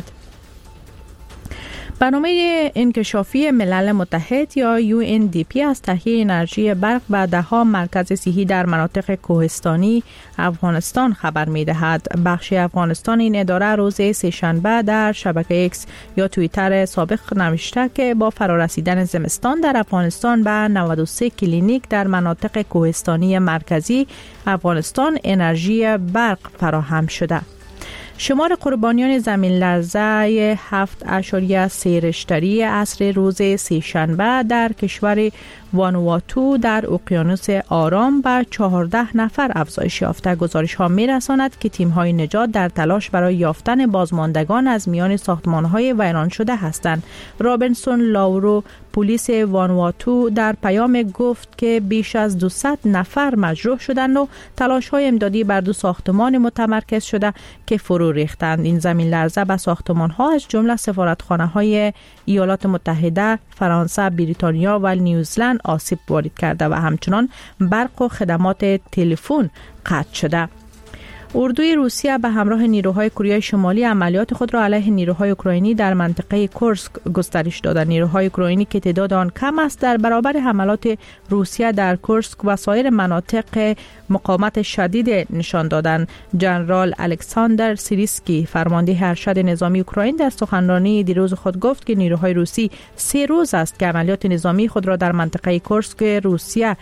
برنامه انکشافی ملل متحد یا یو ان دی پی از تهیه انرژی برق و دهها مرکز صحی در مناطق کوهستانی افغانستان خبر می‌دهد. بخش افغانستان این اداره روز سه‌شنبه در شبکه ایکس یا توییتر سابق نوشته که با فرارسیدن زمستان در افغانستان به نود و سه کلینیک در مناطق کوهستانی مرکزی افغانستان انرژی برق فراهم شده. شمار قربانیان زمین لرزه هفت اشاریه سه ریشتری عصر روز سه‌شنبه در کشور وانواتو در اقیانوس آرام به چهارده نفر افزایش یافته. گزارش ها می رساند که تیم های نجات در تلاش برای یافتن بازماندگان از میان ساختمان های ویران شده هستند. رابنسون لاورو پلیس وانواتو در پیام گفت که بیش از دویست نفر مجروح شدند و تلاش های امدادی بر دو ساختمان متمرکز شده که فرو ریختند. این زمین لرزه به ساختمان ها از جمله سفارتخانه های ایالات متحده، فرانسه، بریتانیا و نیوزلند آسیب وارد کرده و همچنان برق و خدمات تلفن قطع شده. اردوی روسیه به همراه نیروهای کره شمالی عملیات خود را علیه نیروهای اوکراینی در منطقه کورسک گسترش دادند. نیروهای اوکراینی که تعداد آن کم است در برابر حملات روسیه در کورسک و سایر مناطق مقاومت شدید نشان دادند. ژنرال الکساندر سیریسکی فرمانده ارشد نظامی اوکراین در سخنرانی دیروز خود گفت که نیروهای روسی سه روز است که عملیات نظامی خود را در منطقه کورسک روسیه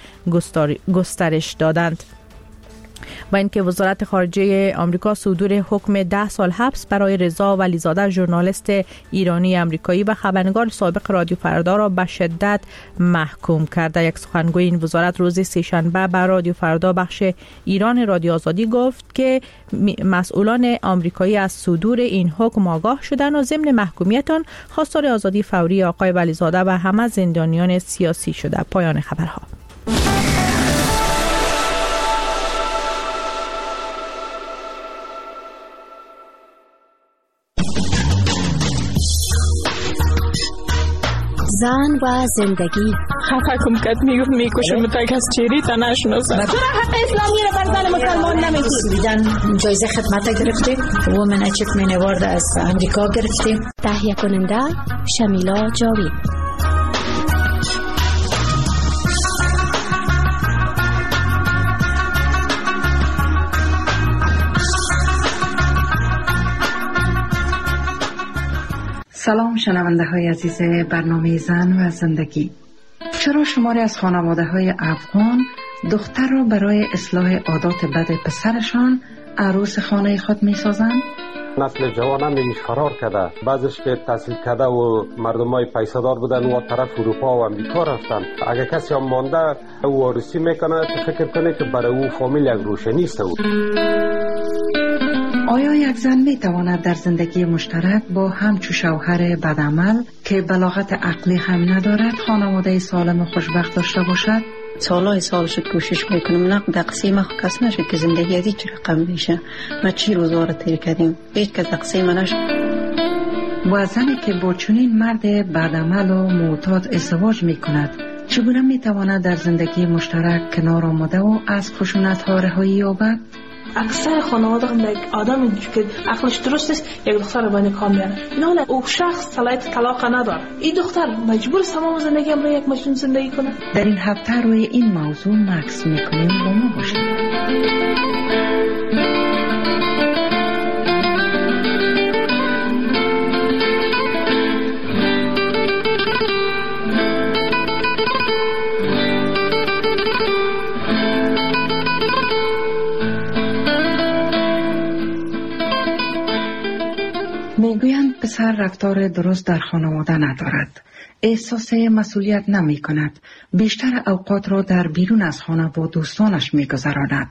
گسترش دادند. و اینکه وزارت خارجه آمریکا صدور حکم ده سال حبس برای رضا ولیزاده ژورنالیست ایرانی امریکایی و خبرنگار سابق رادیو فردا را به شدت محکوم کرده. یک سخنگوی این وزارت روز سه‌شنبه به رادیو فردا بخش ایران رادیو آزادی گفت که مسئولان آمریکایی از صدور این حکم آگاه شدند و ضمن محکومیت آن خواستار آزادی فوری آقای ولیزاده و همه زندانیان سیاسی شده. پایان خبرها. زن و زندگی خفه کم کت میگفت میکشم تا کس چیری تا نشناسم. چرا حق اسلامی رو بر زن مسلمان نمیدی؟ دیدن جایزه خدمت گرفتیم، وومن اچیومنت اوارد از امریکا گرفتیم. تهیه کننده شمیلا جاوید. سلام شنونده های عزیز برنامه زن و زندگی. چرا شماری از خانواده های افغان دختر را برای اصلاح عادات بد پسرشان عروس خانه خود می سازند؟ نسل جوان هم میش فرار کرده، بعضش که تحصیل کرده و مردم های پیسادار بودن و طرف اروپا و امریکا رفتن. اگه کسی هم مانده او وارثی میکنه تو فکر کنه که برای او فامیل یک روشنیست او. آیا یک زن می تواند در زندگی مشترک با همچو شوهر بدعمل که بلاغت عقلی هم ندارد خانواده سالم و خوشبخت داشته باشد؟ سالهای سال شد کوشش میکنم نه دقسیم ما کس نشد که زندگی از هیچ رقم میشه. ما چی روزوار تیر کردیم هیچ کس دقسیم نشد. و زنی که با چنین مرد بدعمل و معتاد ازدواج میکند چگونه میتواند در زندگی مشترک کنار آمده و از خشونت ها رهایی یابد؟ اکثر خانواده هم یک آدمی که عقلش درست است یک دختر رو نکاح میاره، نه او شخص صلاحیت طلاق نداره، این دختر مجبور است تمام زندگی هم یک مجنون زندگی کنه. در این هفته روی این موضوع مکس میکنیم، با ما باشید. میگویند پسر رفتار درست در خانواده ندارد، احساس مسئولیت نمی کند، بیشتر اوقات را در بیرون از خانه با دوستانش می گذراند،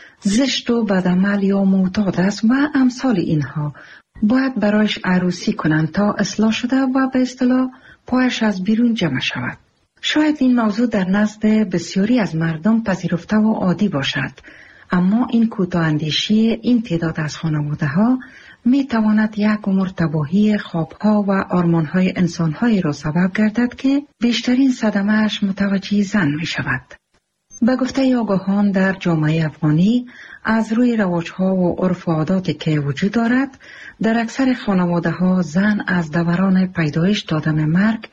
زشت و بدعمل یا معتاد است و امثال اینها. باید برایش عروسی کنند تا اصلاح شده و به اصطلاح پایش از بیرون جمع شود. شاید این موضوع در نزد بسیاری از مردم پذیرفته و عادی باشد، اما این کوتاه‌اندیشی این تعداد از خانواده ها می تواند یک عمر تباهی خوابها و آرمانهای انسانهایی را سبب گردد که بیشترین صدمه‌اش متوجه زن می شود. به گفته آگاهان در جامعه افغانی از روی رواجها و عرف و عاداتی که وجود دارد، در اکثر خانواده ها زن از دوران پیدایش تا دم مرگ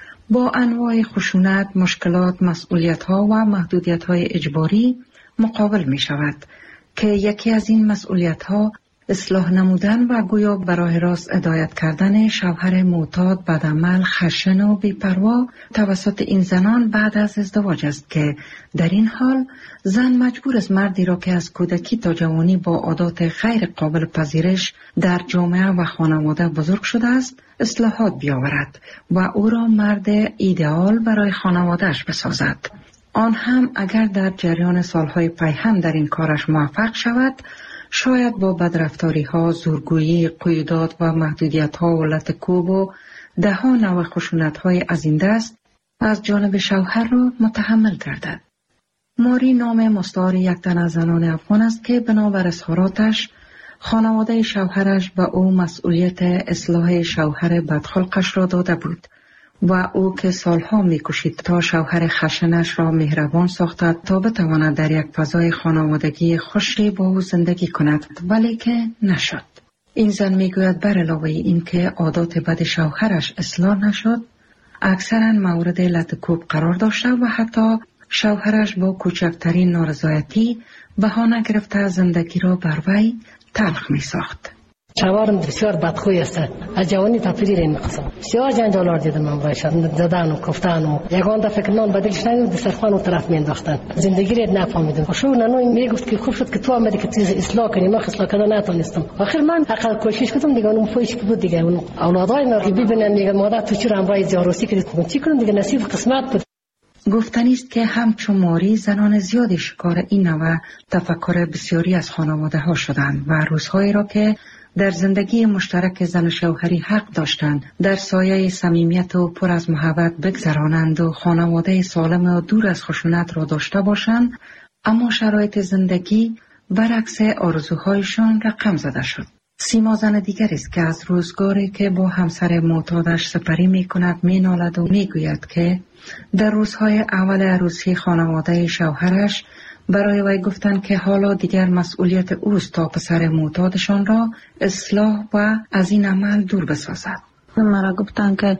با انواع خشونت، مشکلات، مسئولیت‌ها و محدودیت‌های اجباری مقابل می شود که یکی از این مسئولیت‌ها اصلاح نمودن و گویا برای راست هدایت کردن شوهر معتاد، بدعمل، خشن و بی‌پروا توسط این زنان بعد از ازدواج است که در این حال زن مجبور است مردی را که از کودکی تا جوانی با عادات غیر قابل پذیرش در جامعه و خانواده بزرگ شده است اصلاحات بیاورد و او را مرد ایدئال برای خانوادهش بسازد. آن هم اگر در جریان سالهای پایهم در این کارش موفق شود، شاید با بدرفتاری ها، زورگویی، قیودات و محدودیت ها و لطکوب و ده ها نوع خشونت های از این دست از جانب شوهر را متحمل گردد. ماری نام مستعار یک تن از زنان افغان است که بنابر اظهاراتش خانواده شوهرش به او مسئولیت اصلاح شوهر بدخلقش را داده بود و او که سالها می‌کوشید تا شوهر خشنش را مهربان ساخته تا بتواند در یک فضای خانوادگی خوشی با او زندگی کند، ولی که نشد. این زن میگوید بر علاوه این که عادات بد شوهرش اصلاح نشد، اکثرا مورد لطکوب قرار داشته و حتی شوهرش با کوچکترین نارضایتی بهانه گرفته زندگی را بر وی تلخ می ساخت. شوهرم بسیار بدخوی است. از جوانی تا پیری این قسم بسیار جنجالار دیدم من برایش، زدن و کفتن و یگان دفعه که نان بدلش نگید دسترخوان و طرف میانداختن. زندگی را نفهمیدم. خوشو نانو میگفت که خوب شد که تو آمدی که چیز اصلاح کنی، من اصلاح کردن نتونستم. آخر من عقل کوشش کردم دیگه، اون فویش که بود دیگه، اون اولادای من که ببینن میگه مادر تو چرا امرای زیاروسی کردی، چی کنم دیگه، نصیب قسمت بود. گفتنی است که همچون ماری زنان زیادی شکار این نوع تفکر بسیاری از خانواده ها شدند و روزهایی را که در زندگی مشترک زن و شوهری حق داشتند در سایه صمیمیت و پر از محبت بگذرانند و خانواده سالم و دور از خشونت را داشته باشند، اما شرایط زندگی برعکس آرزوهایشان رقم زده شد. سیما زن دیگر است که از روزگاری که با همسر معتادش سپری می کند می نالد و می گوید که در روزهای اول عروسی خانواده شوهرش برای وی گفتند که حالا دیگر مسئولیت اوست تا پسر معتادشان را اصلاح و از این عمل دور بسازد. مرا گفتن که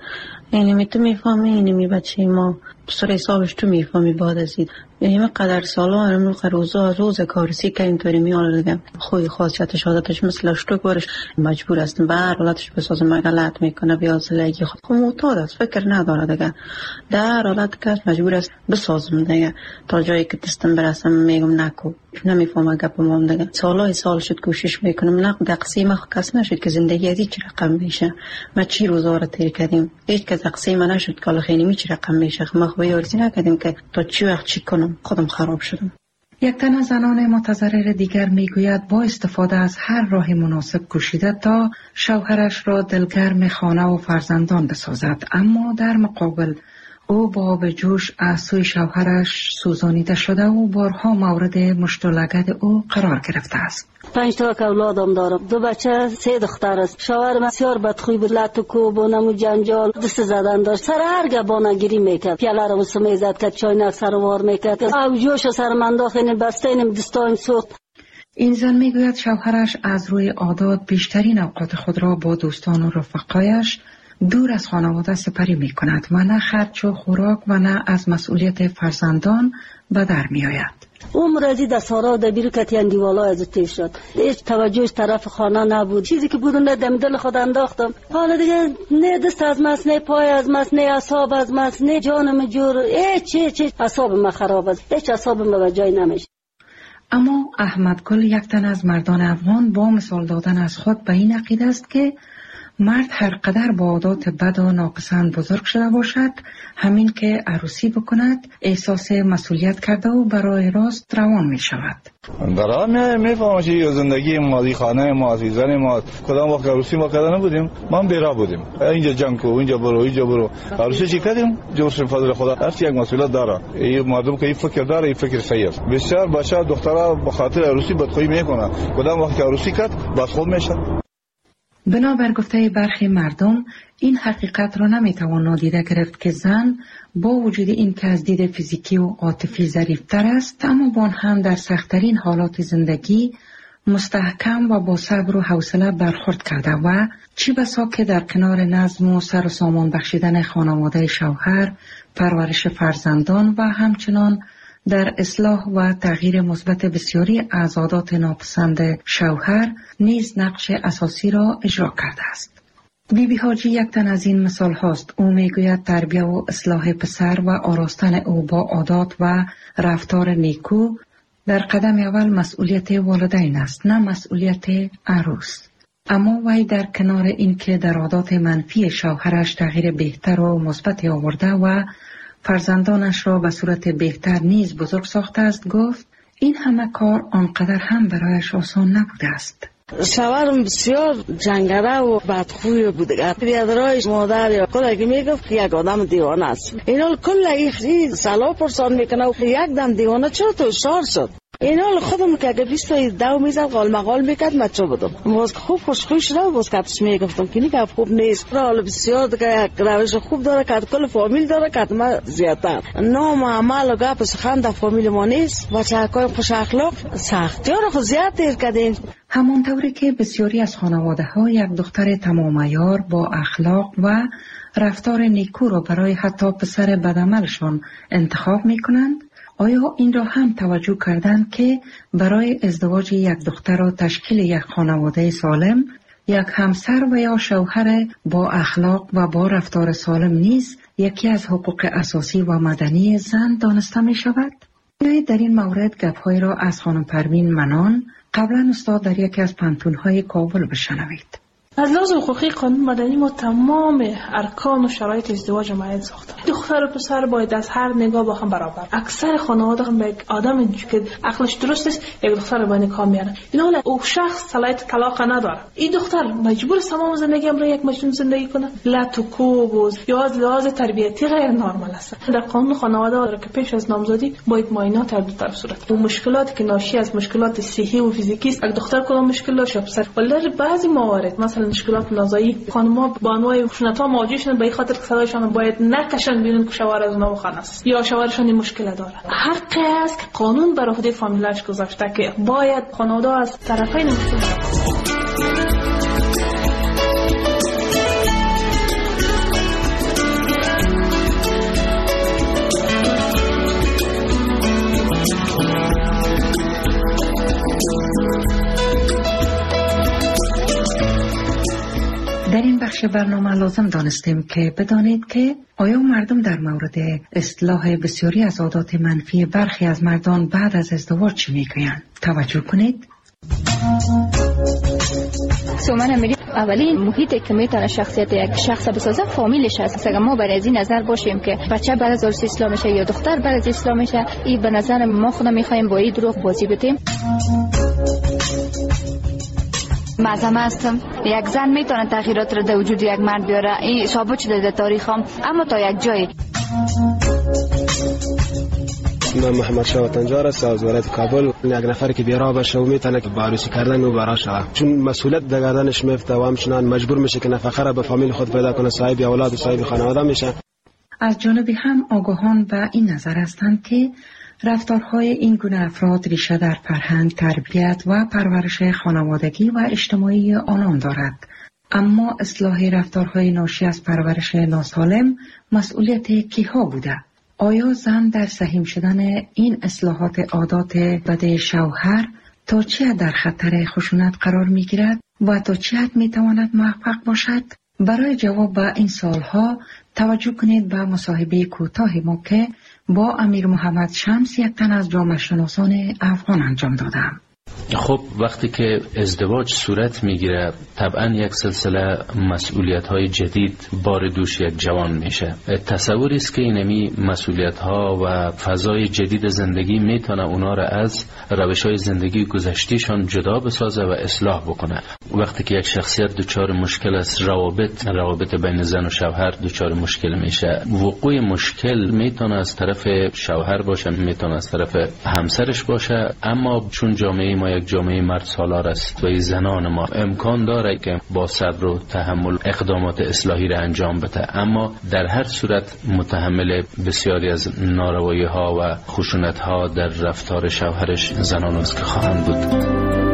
یعنی تو میفهمی اینمی بچه ما سر حسابش تو میفهمی بعد از این یعنی قدر سالا همون روزا روز کارسی که اینطوری میاله دیگه خوی خاصیتش عادتش مثل اشتوک برش مجبور است به هر حالتش بسازه مغلط میکنه بیازلگی خود خب معتاد است فکر نداره دیگه در حالت که مجبور است بسازم دیگه تا جایی که دستم برسم میگم نکو نمیفهمه گپ ما دیگه سالای سال شد کوشش میکنم نه دقسی ما کس نشد که زندگی از چی رقم میشه ما چی روزا رو تیر کردیم هیچ کس دقسی ما نشد که خیلی می چی رقم میشه ما خو یارسی نکردیم که تا چی وقت چی کنم خودم خراب شدم. یک تن از زنان متضرر دیگر میگوید با استفاده از هر راه مناسب کوشیده تا شوهرش را دلگرم خانه و فرزندان بسازد، اما در مقابل او با آب جوش از سوی شوهرش سوزانیده شده و بارها مورد مشتلگد او قرار گرفته است. پنج تا که اولادم دارم، دو بچه سه دختر است. شوهرم بسیار بدخوی بود، لط و کوب و نمو جنجال دست زدن داشت، سر هر گبانه گیری میکرد، پیاله رو سمی زد کرد، چاینک سر وار میکرد، آب جوش سر من انداخت، این بسته این دستایم سوخت. این زن میگوید شوهرش از روی عادات بیشترین اوقات خود را با دوستان و رفقایش دور از خانواده سپری می کند و نه خرچ و خوراک و نه از مسئولیت فرزندان به در می آید. عمر ازی دستارا و دبیرو کتیان دیوالا از تیز شد، هیچ توجهش طرف خانه نبود، چیزی که بودون دم دل خود انداختم. حالا دیگه نه دست از ماست، نه پای از ماست، نه اعصاب از ماست، نه جانم جور، هیچ هیچ هیچ اعصاب ما خراب است، هیچ اعصاب ما به جای نمیشه. اما احمد گل یک تن از مردان افغان با مثال دادن از خود به این عقیده است که مرد هر قدر با عادات بد و ناپسند بزرگ شده باشد، همین که عروسی بکند احساس مسئولیت کرده و برای راست روان می شود. در آن می فهمم که زندگی مادی خانه ما عزیزان ما کدام وقت عروسی ما کردن نبودیم، ما بیرا بودیم، اینجا جنگ کو، اینجا برو، اینجا برو. عروسی چی کردیم؟ جورش فضل خدا هر یک مسئولیت داره. این مردم که این فکر داره، این فکر صحیح است. بسیار بچه دخترها به خاطر عروسی بدخویی میکنه، کدام وقت عروسی کرد بدخو میشه. بنابر گفته برخی مردم این حقیقت را نمیتوان نادیده گرفت که زن با وجود این که از دید فیزیکی و عاطفی ظریف‌تر است، اما با هم در سخت‌ترین حالات زندگی مستحکم و با صبر و حوصله برخورد کرده و چی بسا که در کنار نظم و سر و سامان بخشیدن خانواده شوهر، پرورش فرزندان و همچنان در اصلاح و تغییر مثبت بسیاری از عادات ناپسند شوهر نیز نقش اساسی را اجرا کرده است. بی بی حاجی یک تن از این مثال هاست. او میگوید تربیت و اصلاح پسر و آراستن او با عادات و رفتار نیکو در قدم اول مسئولیت والدین است، نه مسئولیت عروس. اما وی در کنار اینکه در عادات منفی شوهرش تغییر بهتر و مثبت آورده و فرزندانش را به صورت بهتر نیز بزرگ ساخته است، گفت این همه کار آنقدر هم برایش آسان نبوده است. شوهرم بسیار جنگره و بدخوی بوده. بیادرایش مادر یا کل اگه میگفت که یک آدم دیوانه است. اینال کل این سلا پرسان میکنه و یک دم دیوانه چرا تو شار شد؟ اینال خودم که اگه بیست تا دو میزد قال مقال میکرد من چه بدم. باز خوب خوشخوی شده و باز کتش میگفتم که این که خوب نیست. حالا بسیار دیگه روش خوب داره که کل فامیل داره که ما زیادتر. نام عمل و گپ سخن در فامیل ما نیست. بچه های خوش اخلاق سختی ها رو خود زیاد تیر کردین. همانطوری که بسیاری از خانواده ها یک دختر تمام عیار با اخلاق و رفتار نیکو را برای حتی پسر بدعملشان انتخاب می کنند، آیا این را هم توجه کردند که برای ازدواج یک دختر و تشکیل یک خانواده سالم، یک همسر و یا شوهر با اخلاق و با رفتار سالم نیز یکی از حقوق اساسی و مدنی زن دانسته می شود؟ در این مورد گپ‌های را از خانم پروین منان، قبلا استاد در یکی از پانتون‌های کابل بشنوید. از لحاظ حقوقی قانون مدنی ما تمام ارکان و شرایط ازدواج معین ساختیم. دختر و پسر باید از هر نگاه با هم برابر. اکثر خانواده هم یک آدم که عقلش درست است یک دختر با نکاح میارن. این حالا او شخص صلاحیت طلاق نداره. این دختر مجبور تمام زندگی هم را یک مجنون زندگی کنه. لط و کوب یا از لحاظ تربیتی غیر نرمال است. در قانون خانواده داره که پیش از نامزدی باید معاینات هر دو طرف صورت. اون مشکلاتی که ناشی از مشکلات صحی و فیزیکی است، یک دختر کدام مشکل داشته پسر. ولی در بعضی موارد مثلا مشکلات نازایی خانم‌ها با انواع خشونت‌ها مواجه شدن، به این خاطر که صدایشان باید نکشن بیرون که شوهر از اونها بخوان است یا شوهرشان این مشکل داره. حقی است که قانون بر عهده فامیلش گذاشته که باید خانواده از طرفین مشکل بخش برنامه لازم دانستیم که بدانید که آیا مردم در مورد اصلاح بسیاری از عادات منفی برخی از مردان بعد از ازدواج چی میگویند؟ توجه کنید. سومن امیری اولین محیطی که میتونه شخصیت یک شخص بسازه فامیلش هست. اگر ما بر از این نظر باشیم که بچه بعد از عروسی اسلام میشه یا دختر بعد از اسلام میشه، این به نظر ما خودم میخوایم با این دروغ بازی بتیم. مزم هستم یک زن میتونه تغییرات رو در وجود یک مرد بیاره، این ثابت شده در تاریخ هم، اما تا یک جایی. من محمد شاه وطنجار است از ولایت کابل. یک نفر که بیراه باشه و میتونه که عروسی کردن او برا شود، چون مسئولیت در گردنش میفته و همچنان مجبور میشه که نفقه را به فامیل خود پیدا کنه، صاحب اولاد و صاحب خانواده میشه. از جانب هم آگاهان به این نظر هستند که رفتارهای این گونه افراد ریشه در فرهنگ، تربیت و پرورش خانوادگی و اجتماعی آنان دارد. اما اصلاح رفتارهای ناشی از پرورش ناسالم مسئولیت کیها بوده؟ آیا زن در سهیم شدن این اصلاحات عادات بد شوهر تا چه حد در خطر خشونت قرار می گیرد و تا چه حد می تواند موفق باشد؟ برای جواب به این سوالها توجه کنید به مصاحبه کوتاه ما که با امیر محمد شمس، یک تن از جامعه شناسان افغان، انجام دادم. خب وقتی که ازدواج صورت میگیره طبعا یک سلسله مسئولیت های جدید بار دوش یک جوان میشه. تصوری است که اینمی مسئولیت ها و فضای جدید زندگی میتونه اونا را از روش های زندگی گذشتیشان جدا بسازه و اصلاح بکنه. وقتی که یک شخصیت دچار مشکل است، روابط روابط بین زن و شوهر دچار مشکل میشه. وقوع مشکل میتونه از طرف شوهر باشه، میتونه از طرف همسرش باشه، اما چون جامعه ما یک جامعه مرد سالار است و زنان ما امکان داره که با صبر و تحمل اقدامات اصلاحی را انجام بده، اما در هر صورت متحمل بسیاری از ناروایی ها و خشونت ها در رفتار شوهرش زنان است که خواهند بود.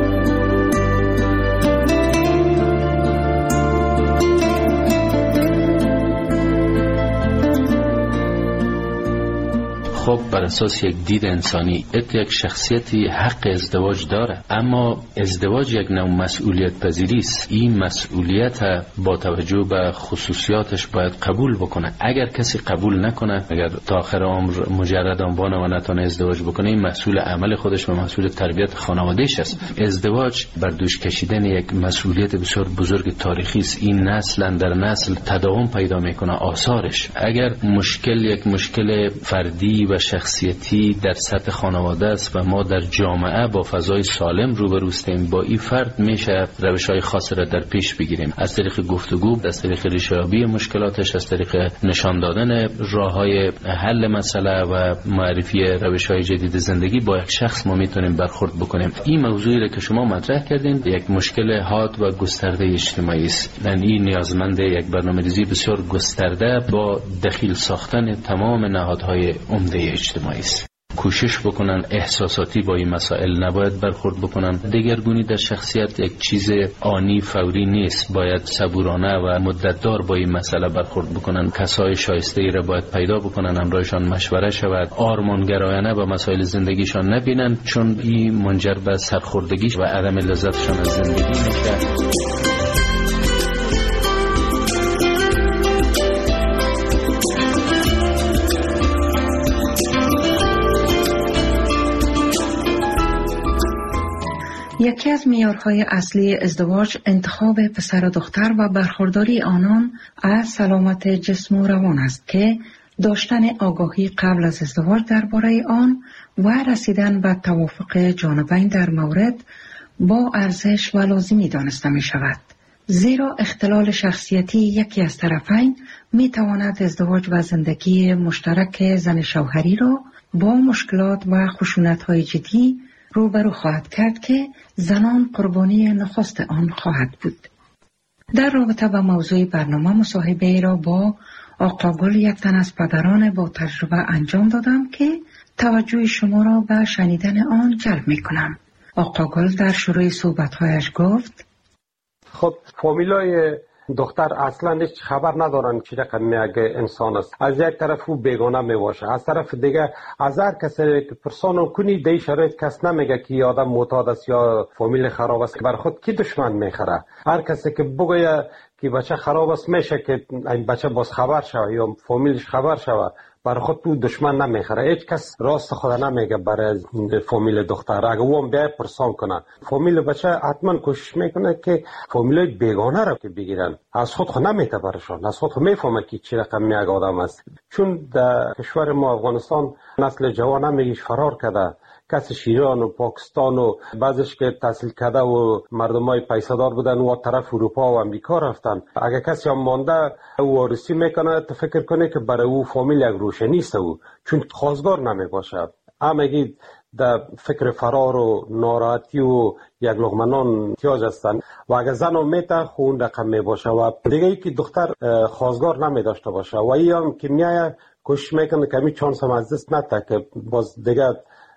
خب بر اساس یک دید انسانی یک شخصیتی حق ازدواج داره، اما ازدواج یک نوع مسئولیت پذیری است. این مسئولیت با توجه به خصوصیاتش باید قبول بکنه. اگر کسی قبول نکنه، اگر تا آخر عمر مجرد بانه و نتونه ازدواج بکنه، این مسئول عمل خودش و مسئول تربیت خانوادهش است. ازدواج بر دوش کشیدن یک مسئولیت بسیار بزرگ تاریخی است. این نسل در نسل تداوم پیدا میکنه آثارش. اگر مشکل یک مشکل فردی و شخصیتی در سطح خانواده است و ما در جامعه با فضای سالم روبرو هستیم، با این فرد میشه روش‌های خاصی را در پیش بگیریم، از طریق گفتگو، از طریق ریشه‌یابی مشکلاتش، از طریق نشان دادن راه‌های حل مسئله و معرفی روش‌های جدید زندگی با یک شخص ما میتونیم برخورد بکنیم. این موضوعی را که شما مطرح کردین یک مشکل حاد و گسترده اجتماعی است. این نیازمند یک برنامه‌ریزی بسیار گسترده با دخیل ساختن تمام نهادهای عمده اجتماعی است. کوشش بکنن احساساتی با این مسائل نباید برخورد بکنن. دگرگونی در شخصیت یک چیز آنی فوری نیست، باید صبورانه و مدتدار با این مسئله برخورد بکنن. کسای شایسته ای را باید پیدا بکنن، همراهشان مشوره شود، آرمانگرایانه به مسائل زندگیشان نبینن، چون این منجر به سرخوردگی و عدم لذتشان از زندگی میشه. یکی از معیارهای اصلی ازدواج انتخاب پسر و دختر و برخورداری آنان از سلامت جسم و روان است که داشتن آگاهی قبل از ازدواج درباره آن و رسیدن به توافق جانبین در مورد با ارزش و لازمی دانسته می شود. زیرا اختلال شخصیتی یکی از طرفین می تواند ازدواج و زندگی مشترک زن شوهری را با مشکلات و خشونت‌های جدی روبرو خواهد کرد که زنان قربانی نخست آن خواهد بود. در رابطه با موضوع برنامه مصاحبه ای را با آقا گل، یک تن از پدران با تجربه، انجام دادم که توجه شما را به شنیدن آن جلب می کنم. آقا گل در شروع صحبت‌هایش گفت: خب فامیلای دختر اصلا هیچ خبر ندارن چی رقم یک انسان است. از یک طرف او بیگانه می باشه، از طرف دیگه از هر کسی که پرسان کنی دی شرایط کس نمیگه که آدم معتاد است یا فامیل خراب است. بر خود کی دشمن میخره؟ هر کسی که بگه که بچه خراب است میشه که این بچه باز خبر شوه یا فامیلش خبر شوه، برای خود تو دشمن نمیخره. هیچ کس راست خود نمیگه برای فامیل دختر. اگه او هم بیای پرسان کنه فامیل بچه حتما کوشش میکنه که فامیل بیگانه رو که بگیرن. از خود خود نمیته برشان، از خود خود میفهمه که چی رقم یک آدم است. چون در کشور ما افغانستان نسل جوان همیش فرار کرده، کسش ایران و پاکستان و بعضش که تحصیل کرده و مردمای پیسه‌دار بودن و طرف اروپا و امریکا رفتن. اگه کسی هم مانده او وارثی میکنه، تو فکر کنه که برای او فامیل یک روشنی است او، چون خواستگار نمی باشه. همگی در فکر فرار و ناراحتی و یک لقمه نان احتیاج هستن و اگه زن هم میته خون رقم می باشه و دیگه ای که دختر خواستگار نمی داشته باشه و ای هم که میایه کوشش میکنه که می چانس هم از دست نده که باز دیگه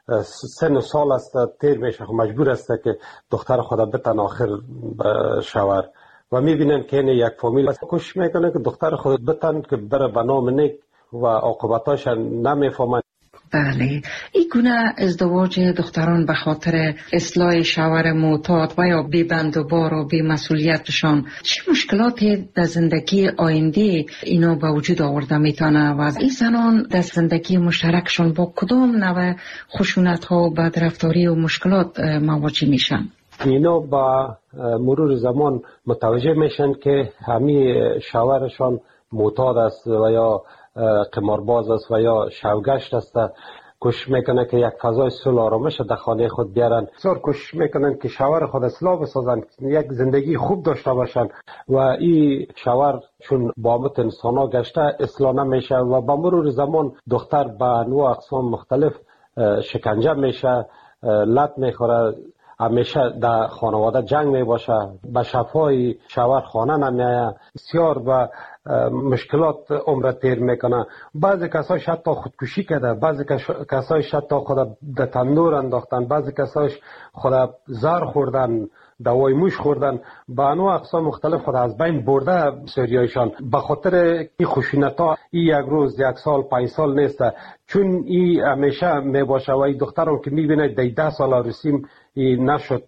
سن و سال است تیر میشه، مجبور است که دختر خود بتن آخر شوهر و میبینن که این یک فامیل کوشش میکنه که دختر خود بتن که بره به نام نیک و عاقبتاش نمیفهمن. بله، این گونه ازدواج دختران به خاطر اصلاح شوهر معتاد و یا بی بند و بار و بی مسئولیتشان چه مشکلاتی در زندگی آینده اینا به وجود آورده میتونه و این زنان در زندگی مشترکشان با کدام نوع خشونت ها و بدرفتاری و مشکلات مواجه میشن؟ اینا با مرور زمان متوجه میشن که همین شوهرشان معتاد است و یا قمارباز است و یا شوگشت است. کوشش میکنه که یک فضای صلح آرامش در خانه خود بیارن. بسیار کوشش میکنن که شوهر خود اصلاح بسازن، یک زندگی خوب داشته باشن و این شوهر چون بامت انسان ها گشته اصلاح نمیشه و با مرور زمان دختر به انواع اقسام مختلف شکنجه میشه، لط میخوره، همیشه در خانواده جنگ می باشه، به شفای شوهر خانه نمیایه، بسیار به مشکلات عمر تیر میکنه. بعضی کسایش حتی خودکشی کرده، بعضی کسایش حتی خود در تندور انداختن، بعضی کسایش خود زهر خوردن، دوای موش خوردن، به انواع اقسام مختلف خود از بین برده بسیاریایشان. به خاطر این خشونت ها این یک روز یک سال پنج سال نیست، چون این همیشه می باشه و این دخترم که میبینه دی ده سال عروسیم این نشد،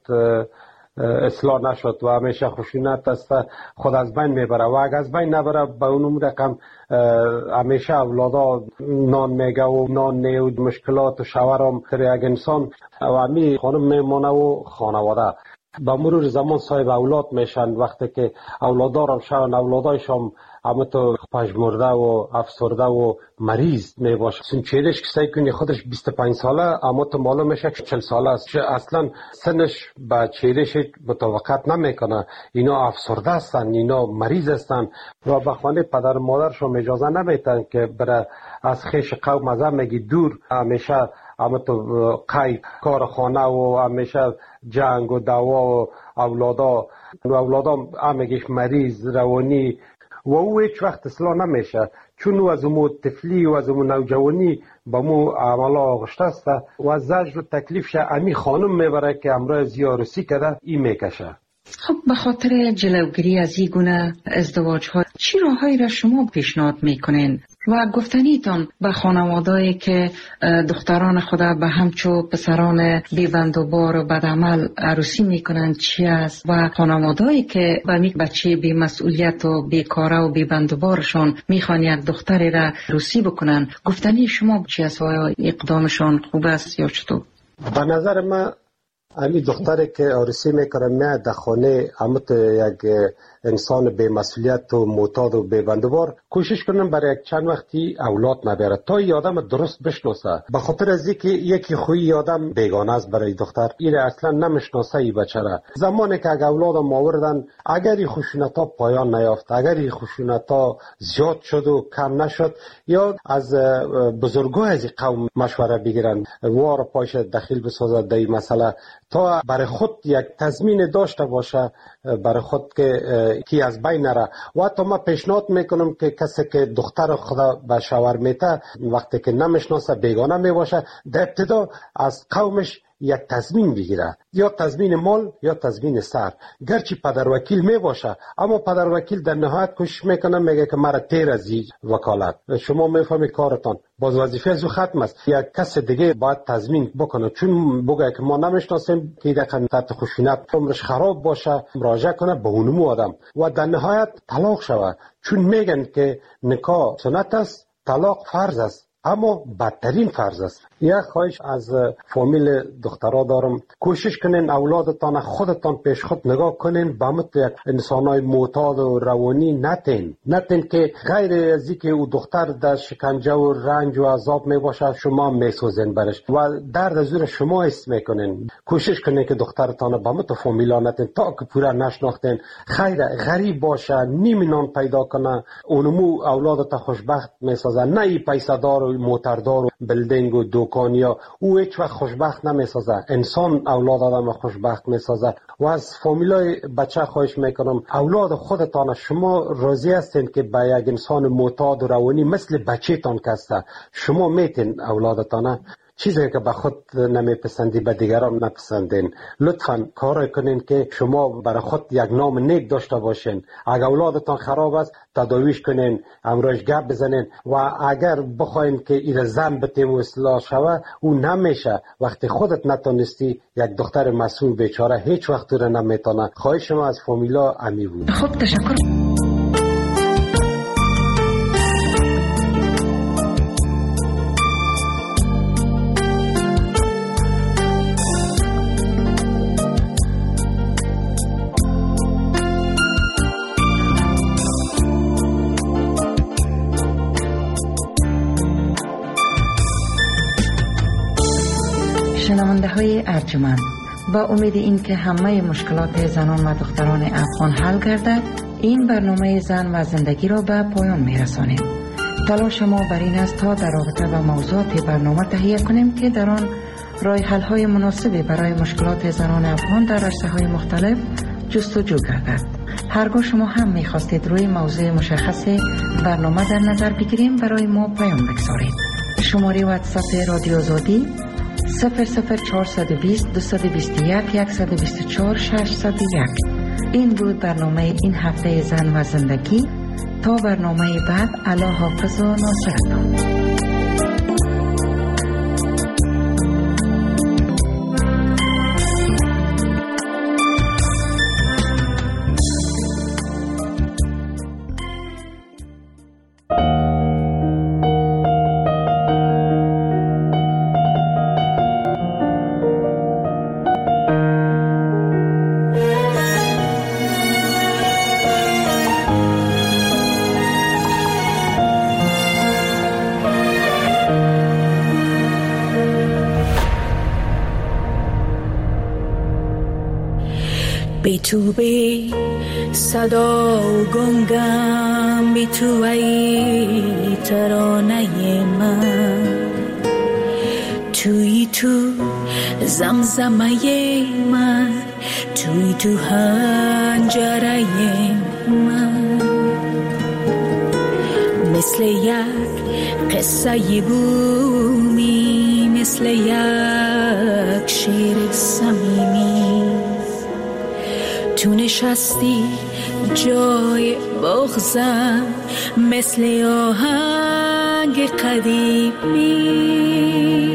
اصلاح نشد و همیشه خشونت است، خود از بین میبره و اگر از بین نبره به اونم رقم همیشه اولادا نان میگه و نان نیود مشکلات و شوهرم تر یک انسان و همی خانم میمانه و خانواده با مرور زمان صاحب اولاد میشن. وقتی که اولادارم شون اولادایشم همه تو پژمرده و افسرده و مریض می باشه. سن چهرش کسایی کنی خودش بیست و پنج ساله اما تو معلوم میشه که چهل ساله است، اصلا سنش با چهرش مطابقت نمیکنه. اینا افسرده هستن، اینا مریض هستن و به خانه پدر و مادرشون اجازه نمیدن که بره از خیش قوم از همگی دور. همیشه اما تو قید کار خانه و همیشه جنگ و دعوا و اولادا و اولادا همگیش مریض روانی و او هیچ وقت اصلاح نمیشه، چون او از امو طفلی و از امو نوجوانی با مو عملا آغشته است و از زجر و تکلیفش امی خانم میبره که امرای زیارسی کرده این میکشه. خب به خاطر جلوگیری از این گونه ازدواج ها چی راههایی را شما پیشنهاد میکنین و گفتنیتان به خانوادهایی که دختران خدا به همچو پسران بی‌بند و بار و بدعمل عروسی میکنن چی است و خانوادهایی که به یک بچه بی مسئولیت و بیکاره و بی‌بند و بارشان میخوان یک دختری را عروسی بکنن، گفتنی شما چی است و اقدامشان خوب است یا چطور؟ به نظر من امی دختری که عروسی میکنه میاد در خانه همت یک انسان بی مسئولیت و معتاد و بی بندوبار کوشش کنن برای یک چند وقتی اولاد نبره تا این آدم درست بشناسه. به خاطر از اینکه یکی خوی آدم بیگانه است برای دختر، این اصلا نمیشناسه این بچه را. زمانی که اگر اولادم آوردن اگر این خشونت ها پایان نیافت، اگر این خشونت ها زیاد شد و کم نشد، یا از بزرگای از قوم مشوره بگیرن وار پاش دخیل بسازد در این مسئله تا برای خود یک تضمین داشته باشه برای خود که کی از بین نره. و حتی ما پیشنهاد میکنم که کسی که دختر خدا به شوهر میته وقتی که نمیشناسه بیگانه میباشه در ابتدا از قومش یک تضمین بگیره، یا تضمین مال یا تضمین سر. گرچه پدر وکیل می باشه اما پدر وکیل در نهایت کوشش میکنه میگه که مرا تیر از این وکالت، شما میفهمی کارتان باز وظیفه از او ختم است، یک کس دیگه باید تضمین بکنه، چون بگه که ما نمیشناسیم که دقیقا تحت خشونت عمرش خراب باشه مراجعه کنه به اونمو آدم و در نهایت طلاق شوه، چون میگن که نکاح سنت است، طلاق فرض است، اما بدترین فرض است. یک خواهش از فامیل دخترها دارم، کوشش کنین اولادتان خودتان پیش خود نگاه کنین، به مثل یک انسانای معتاد و روانی نتین نتین که غیر از اینکه او دختر در شکنجه و رنج و عذاب می باشه شما میسوزین برش و درد از او شما حس میکنین. کوشش کنین که دخترتان به مثل فامیلا نتین تا که پورا نشناختین، خیر غریب باشه نیم نان پیدا کنه اونمو اولادت خوشبخت میسازه، نه ای پیسه دار و موتردار و بلدینگ و دکانیا او هیچ وقت خوشبخت نمیسازه، انسان اولاد آدم خوشبخت میسازه. و از فامیلای بچه خواهش میکنم اولاد خودتان شما راضی هستین که به یک انسان معتاد و روانی مثل بچه تان کسته شما میتین اولادتان چیزی که به خود نمیپسندی به دیگران نپسندین. لطفاً کار کنین که شما برای خود یک نام نیک داشته باشین. اگر اولادتان خراب است تداویش کنین، امروز گپ بزنین و اگر بخواین که این زن بتیم و اصلاح شوه او نمیشه. وقتی خودت نتونستی یک دختر مسئول بیچاره هیچ وقت رو نمیتونه. خواهش ما از فامیلا امی بود. خب تشکر. شنونده های ارجمند، با امید این که همه مشکلات زنان و دختران افغان حل گردد این برنامه زن و زندگی را به پایان می رسانیم. تلاش ما بر این است تا در رابطه با موضوعات برنامه تهیه کنیم که در آن راه حل های مناسبی برای مشکلات زنان افغان در عرصه های مختلف جستجو گردد. هرگاه شما هم می خواستید روی موضوع مشخص برنامه در نظر بگیریم برای ما پیام بگذارید. شماره واتساپ رادیو آزادی صفر صفر چهارصد و بیست دویست و بیست و یک صد و بیست و چهار ششصد و یک. این بود برنامه این هفته زن و زندگی. تا برنامه بعد، الله حافظ و ناصرتان. بی تو بی صدا و گنگم، بی تو ای ترانه من، توی تو زمزمه من، توی تو هنجره من، مثل یک قصه بومی، مثل یک شعر صمیمی، تو نشستی جای بغزم، مثل آهنگ قدیمی.